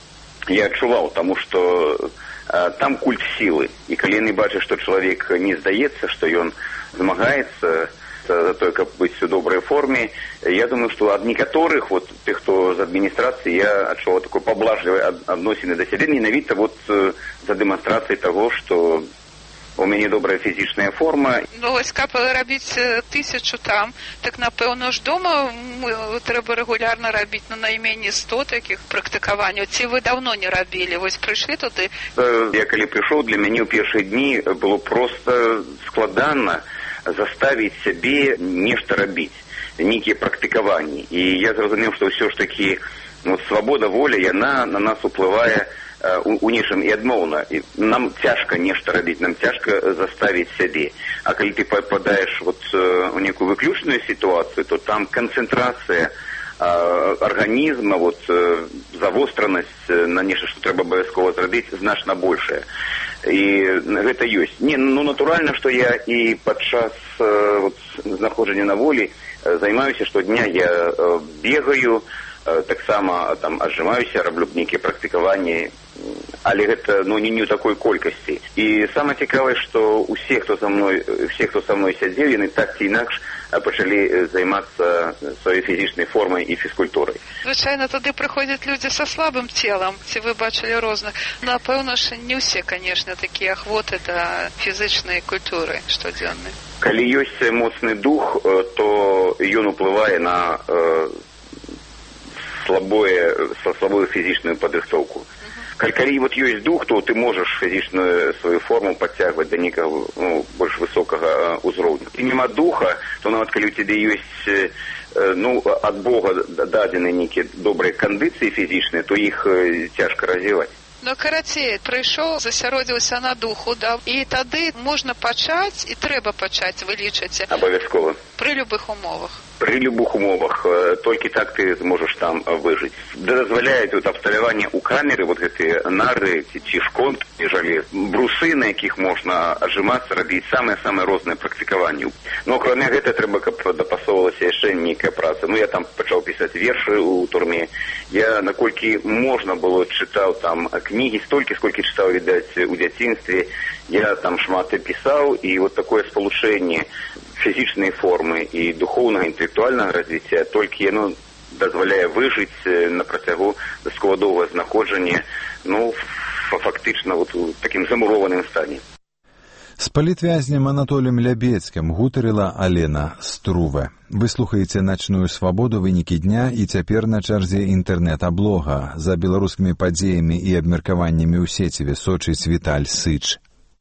S23: я адчуваў, таму што там культ сілы. І калі яны бачаць, што чалавек не здаецца, што ён змагаецца за тое, каб быць у добрай форме, я думаю, што ад некаторых, вот, тых, хто з адміністрацыі, я адчуваў такое паблажлівае адносіны да сябе, менавіта вот за дэманстрацыяй таго, што у мяне добрая фізічная форма.
S22: Ну, вось, каб рабіць тысячу там, так, напэўна, ж дома трэба рэгулярна рабіць, ну, найменей сто такіх практыкаванняў. Ці вы даўно не рабілі? Вось прыйшлі туды?
S23: Я калі прыйшоў, для мяне ў першыя дні было проста складана заставіць сябе нешта рабіць, нейкія практыкаванні. І я зразумеў, што ўсё ж такі ну, свабода, воля, яна на нас уплывае у нечым і адмоўна. Нам цяжка нешта рабіць, нам цяжка заставіць сябе. А калі ты попадаеш вот у некую выключную сітуацыю, то там канцэнтрацыя арганізма, вот, завостранасць на нешта, што трэба абавязкова зрабіць, значна большая. І гэта ёсць. Не, ну, натуральна, што я і падчас вот, знаходжання на волі займаюся штодня, я бегаю, таксама там аджымаюся, раблю нейкія практыкаванні, але гэта ну, не, не ў такой колькасці. І самае цікавае, што усе, хто са мной, все, хто са мной сядзеў, яны так ці інакш пачалі займацца сваёй фізічнай формай і фізкультурай.
S22: Звычайна тады прыходзяць людзі са слабым целам, ці вы бачылі розных. Напэўна ж, не ўсе, канешне, такія ахвоты да фізычнай культуры штодзённай.
S23: Калі ёсць моцны дух, то ён уплывае на э, слабое, слабую фізічную падрыхтоўку. Калі вот ёсць дух, то ты можаш фізічную сваю форму падцягваць да некага ну, больш высокага ўзроўню. І няма духа, то нават калі ў цябе ёсць ну, ад Бога дадзены нейкія добрыя кандыцыі фізічныя, то іх цяжка развіваць.
S22: Ну, карацей, прыйшоў, засяродзіўся на духу, да, і тады можна пачаць, і трэба пачаць, вы лічыце.
S23: Абавязкова.
S22: Пры любых умовах.
S23: При любых умовах, толькі так ты зможаш там выжыць. Дазваляе тут абсталяванне ў камеры, вот гэтыя нары, ці шконт, ці жалез, брусы, на якіх можна аджымацца, рабіць самыя-самыя розныя практыкаванні. Ну, акрамя гэта, трэба, каб дапасоўвалася яшчэ нейкая праца. Ну, я там пачаў пісаць вершы ў турме. Я, наколькі можна было, чытаў там кнігі, столькі, сколькі чытаў, відаць, у дзяцінстве. Я там шмат пісаў, і вот такое спалучэнне фізічнай формы і духоўнага, інтэлектуальнага развіцця толькі яно дазваляе выжыць на працягу дастаткова доўгага знаходжання, ну, фактычна вот у такім замурованым стане.
S2: З палітвязнем Анатоліем Лябецкім гутарыла Алена Струве. Вы слухаеце «Начную свабоду», вынікі дня, і цяпер на чарзе інтэрнэт-аблога. За беларускімі падзеямі і абмеркаваннямі ў сеціве сочыць Віталь Сыч.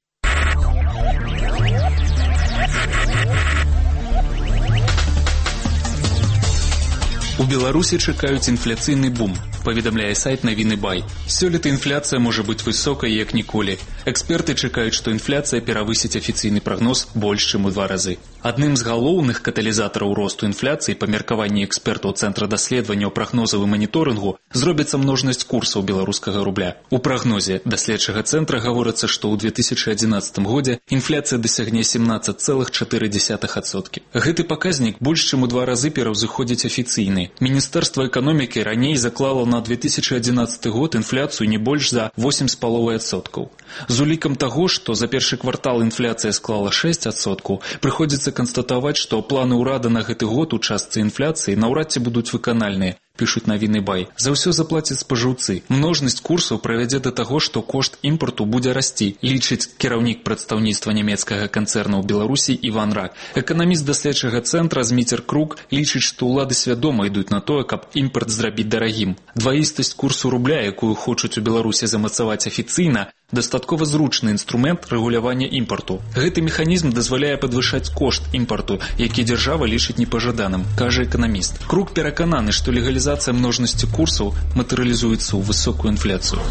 S1: У Беларусі чакаюць інфляцыйны бум, паведамляе сайт Навіны Бай. Сёлета інфляцыя можа быць высокай, як ніколі. Эксперты чакаюць, што інфляцыя перавысіць афіцыйны прагноз больш, чым у два разы. Адным з галоўных каталізатараў росту інфляцыі па меркаванні экспертаў Цэнтра даследаванняў прагнозаў і маніторынгу зробіцца множнасць курсаў беларускага рубля. У прагнозе даследчага цэнтра гаворыцца, што ў две тысячы адзінаццатым годзе інфляцыя дасягне семнаццаць цэлых чатыры дзесятых адсотка. Гэты паказнік больш, чым у два разы пераўзыходзіць афіцыйны. Міністэрства эканомікі раней заклала на две тысячи адзінаццаты год інфляцыю не больш за восемь з паловай адсоткаў. З улікам таго, што за першы квартал інфляцыя склала шэсць адсоткаў, прыходзіцца канстатаваць, што планы ўрада на гэты год у частцы інфляцыі наўрад ці будуць выканальныя, пішуць Навіны Бай. За ўсё заплацяць спажыўцы. Множнасць курсаў прывядзе да таго, што кошт імпарту будзе расці, лічыць кіраўнік прадстаўніцтва нямецкага канцэрна ў Беларусі Іван Рак. Эканаміст даследчага цэнтра Зміцер Крук лічыць, што ўлады свядома ідуць на тое, каб імпарт зрабіць дарагім. Дваістасць курсу рубля, якую хочуць у Беларусі замацаваць афіцыйна, дастаткова зручны інструмент рэгулявання імпарту. Гэты механізм дазваляе падвышаць кошт імпарту, які дзяржава лічыць непажаданым, кажа эканаміст. Крук перакананы, што легалізацыя множнасці курсаў матэрыялізуецца ў высокую інфляцыю.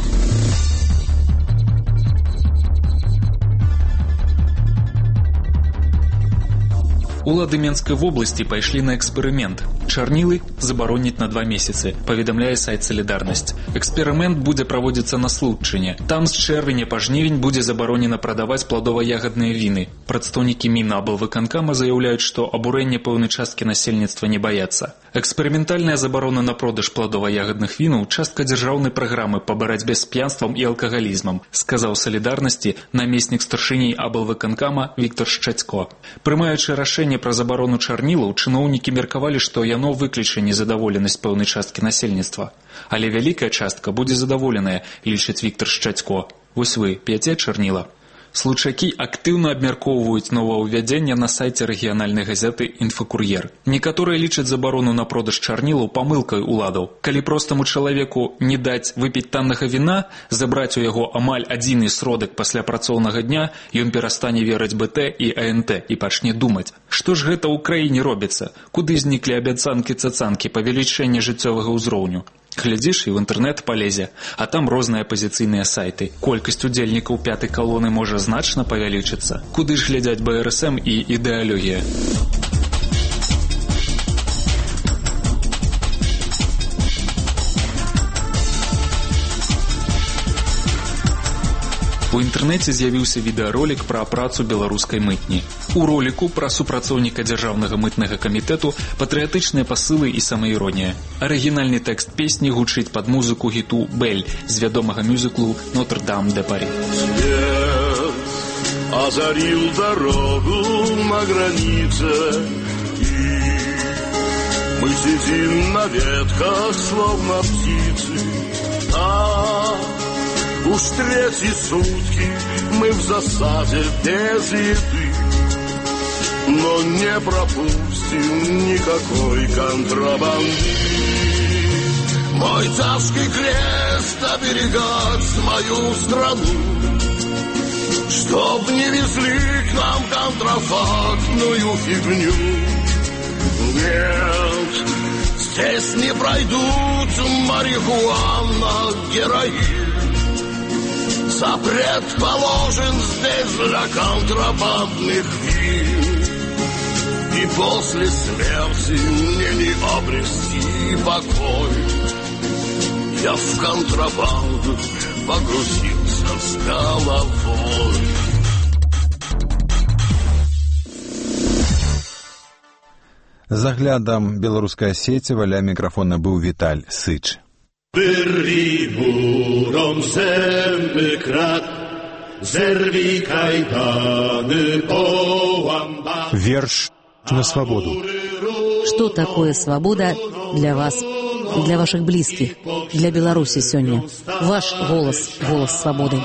S1: Улады Менскай вобласці пайшлі на эксперымент. Чарнілы забароняць на два месяцы, паведамляе сайт «Салідарнасць». Эксперымент будзе праводзіцца на Слуцчыне. Там з чэрвеня па жнівень будзе забаронена прадаваць пладова-ягадныя віны. Прадстаўнікі Мінаблвыканкама заяўляюць, што абурэння пэўнай часткі насельніцтва не баяцца. Эксперыментальная забарона на продаж пладова-ягадных вінаў частка дзяржаўнай праграмы па барацьбе з п'янствам і алкагалізмам, сказаў «Салідарнасці» намеснік старшыні аблвыканкама Віктор Шчацько. Прымаючы рашэнне пра забарону чарнілаў, чыноўнікі меркавалі, што яно выкліча незадаволенасць пэўнай часткі насельніцтва. Але вялікая частка будзе задаволеная, лічыць Віктор Шчацько. Вось вы п'яце чарніла. Случакі актыўна абмяркоўваюць новаўвядзенне на сайце рэгіянальнай газеты «Інфакур'ер». Некаторыя лічаць забарону на продаж чарнілаў памылкай уладаў. Калі простаму чалавеку не даць выпіць таннага віна, забраць у яго амаль адзіны сродак пасля працоўнага дня, ён перастане верыць бэ тэ і а эн тэ і пачне думаць, што ж гэта ў краіне робіцца, куды зніклі абяцанкі-цацанкі, павелічэнне жыццёвага ўзроўню. Глядзіш, і ў інтэрнэт палезе, а там розныя апазіцыйныя сайты. Колькасць удзельнікаў пятай калоны можа значна павялічыцца. Куды ж глядзяць бэ эр эс эм і ідэалогія? У інтэрнэце з'явіўся відэаролік пра працу беларускай мытні. У роліку пра супрацоўніка дзяржаўнага мытнага камітэту патрыятычныя пасылы і самаіронія. Арыгінальны тэкст песні гучыць пад музыку гіту «Бель» з вядомага мюзіклу «Нотр-Дам де Пари».
S7: Свет озарил дорогу на границе, и мы сидим на ветках, словно птицы. А уж третьи сутки мы в засаде без еды, но не пропустим никакой контрабанды. Мой тяжкий крест оберегать мою страну, чтоб не везли к нам контрафактную фигню. Нет, здесь не пройдут марихуана, героин. Запрет положен здесь для контрабандных вин. И после смерти мне не обрести покой. Я в контрабанду погрузился с головой.
S2: За аглядам беларускае сеціва ля мікрафона быў Віталь Сыч.
S7: Wyrwij murom zęby krat, zerwij kajdany, połam bas.
S18: Верш на свободу.
S8: Что такое свобода для вас, для ваших близких, для Беларуси сегодня? Ваш голос, голос свободы.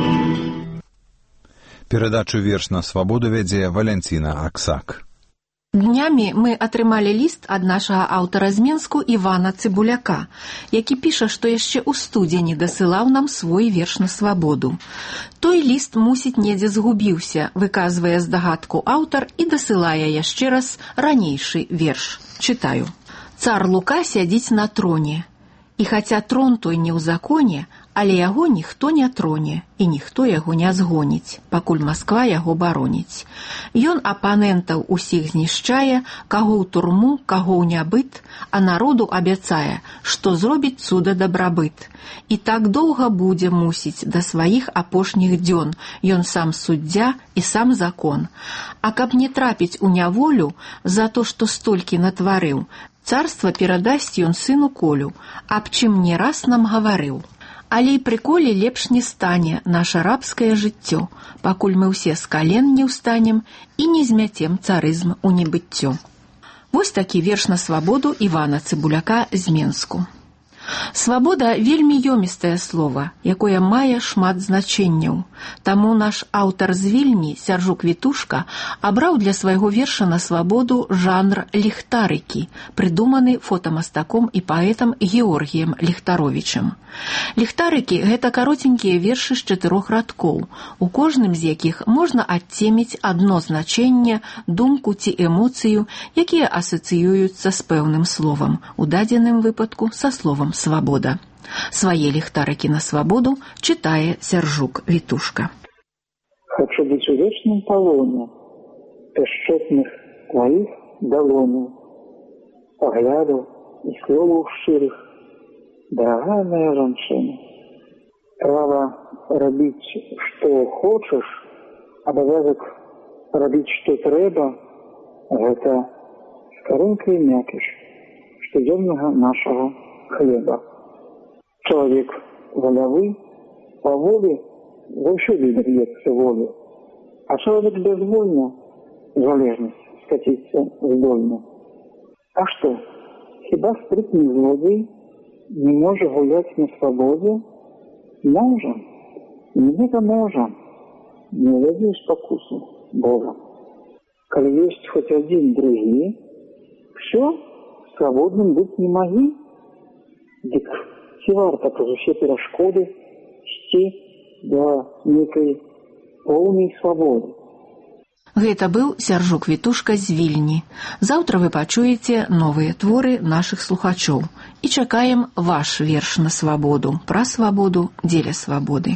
S2: Перадачу «Верш на свободу» вядзе Валянціна Аксак.
S10: Днямі мы атрымалі ліст ад нашага аўтара з Менску Івана Цыбуляка, які піша, што яшчэ ў студзені дасылаў нам свой верш на свабоду. Той ліст, мусіць, недзе згубіўся, выказвае здагадку аўтар і дасылае яшчэ раз ранейшы верш. Чытаю. Цар Лука сядзіць на троне, і хаця трон той не ў законе, але яго ніхто не троне, і ніхто яго не згоніць, пакуль Масква яго бароніць. Ён апанентаў усіх знішчае, каго ў турму, каго ў нябыт, а народу абяцае, што зробіць цуда дабрабыт. І так доўга будзе, мусіць, да сваіх апошніх дзён, ён сам суддзя і сам закон. А каб не трапіць у няволю за то, што столькі натварыў, царства перадасць ён сыну Колю, аб чым не раз нам гаварыў. Але і пры Колі лепш не стане наша рабскае жыццё, пакуль мы ўсе з кален не ўстанем і не змяцем царызм у небыццё. Вось такі верш на свабоду Івана Цыбуляка з Менску. Свабода вельмі ёмістае слова, якое мае шмат значэнняў. Таму наш аўтар з Вільні, Сяржук Вітушка, абраў для свайго верша на свабоду жанр ліхтарыкі, прыдуманы фотамастаком і паэтам Георгіем Ліхтаровічам. Ліхтарыкі – гэта каротенькія вершы з чатырох радкоў, у кожным з якіх можна адцеміць адно значэнне, думку ці эмоцыю, якія асацыююцца з пэўным словам, у дадзеным выпадку са словам «свабода». Свае ліхтарыкі на свабоду чытае Сяржук Вітушка.
S5: Хочу быть у вечном полоне пяшчотных твоих далоней, поглядов и словов ширых. Дорогая моя женщина, право робить, что хочешь, обовязок робить, что треба, это скоринка и мякиш штоденного нашего хлеба. Человек волевый, по воле вообще добьется воли, а человек безвольно, залежность, скатиться вдольно. А что, хіба спритный злодей не может гулять на свободе? Можем, не это можем, не веди спокусу Бога. Коли есть хоть один другие, все, свободным быть не моги. Дик, ці варта праз усе перашкоды ісці да нейкай поўнай свабоды.
S10: Гэта быў Сяржук Вітушка з Вільні. Заўтра вы пачуеце новыя творы нашых слухачоў. І чакаем ваш верш на свабоду, пра свабоду, дзеля свабоды.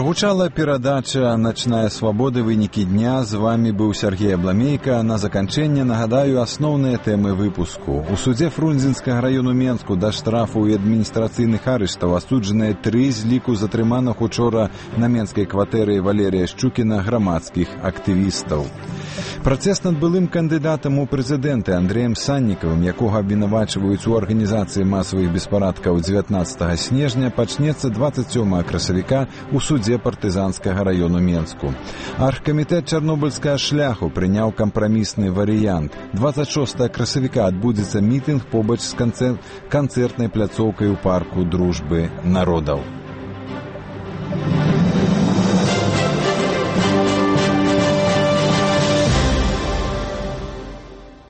S2: Прагучала перадача «Начная свабода. Вынікі дня». З вами быў Сергей Абламейка. На заканчэнне нагадаю асноўныя тэмы выпуску. У судзе Фрунзенскага раёну Менску да штрафу і адміністрацыйных арыштаў асуджаныя тры з ліку затрыманых учора на менскай кватэры Валерія Шчукіна грамадскіх актывістаў. Працэс над былым кандыдатам у прэзідэнты Андрэем Саннікавым, якога абвінавачваюць у арганізацыі масавых беспарадкаў дзевятнаццатага снежня, пачнецца дваццаць сёмага красавіка у судзе партызанскага раёну Менску. Аргкамітэт чарнобыльскага шляху прыняў кампрамісны варыянт. дваццаць шостага красавіка адбудзецца мітынг побач з канцэртнай пляцоўкай у парку дружбы народаў.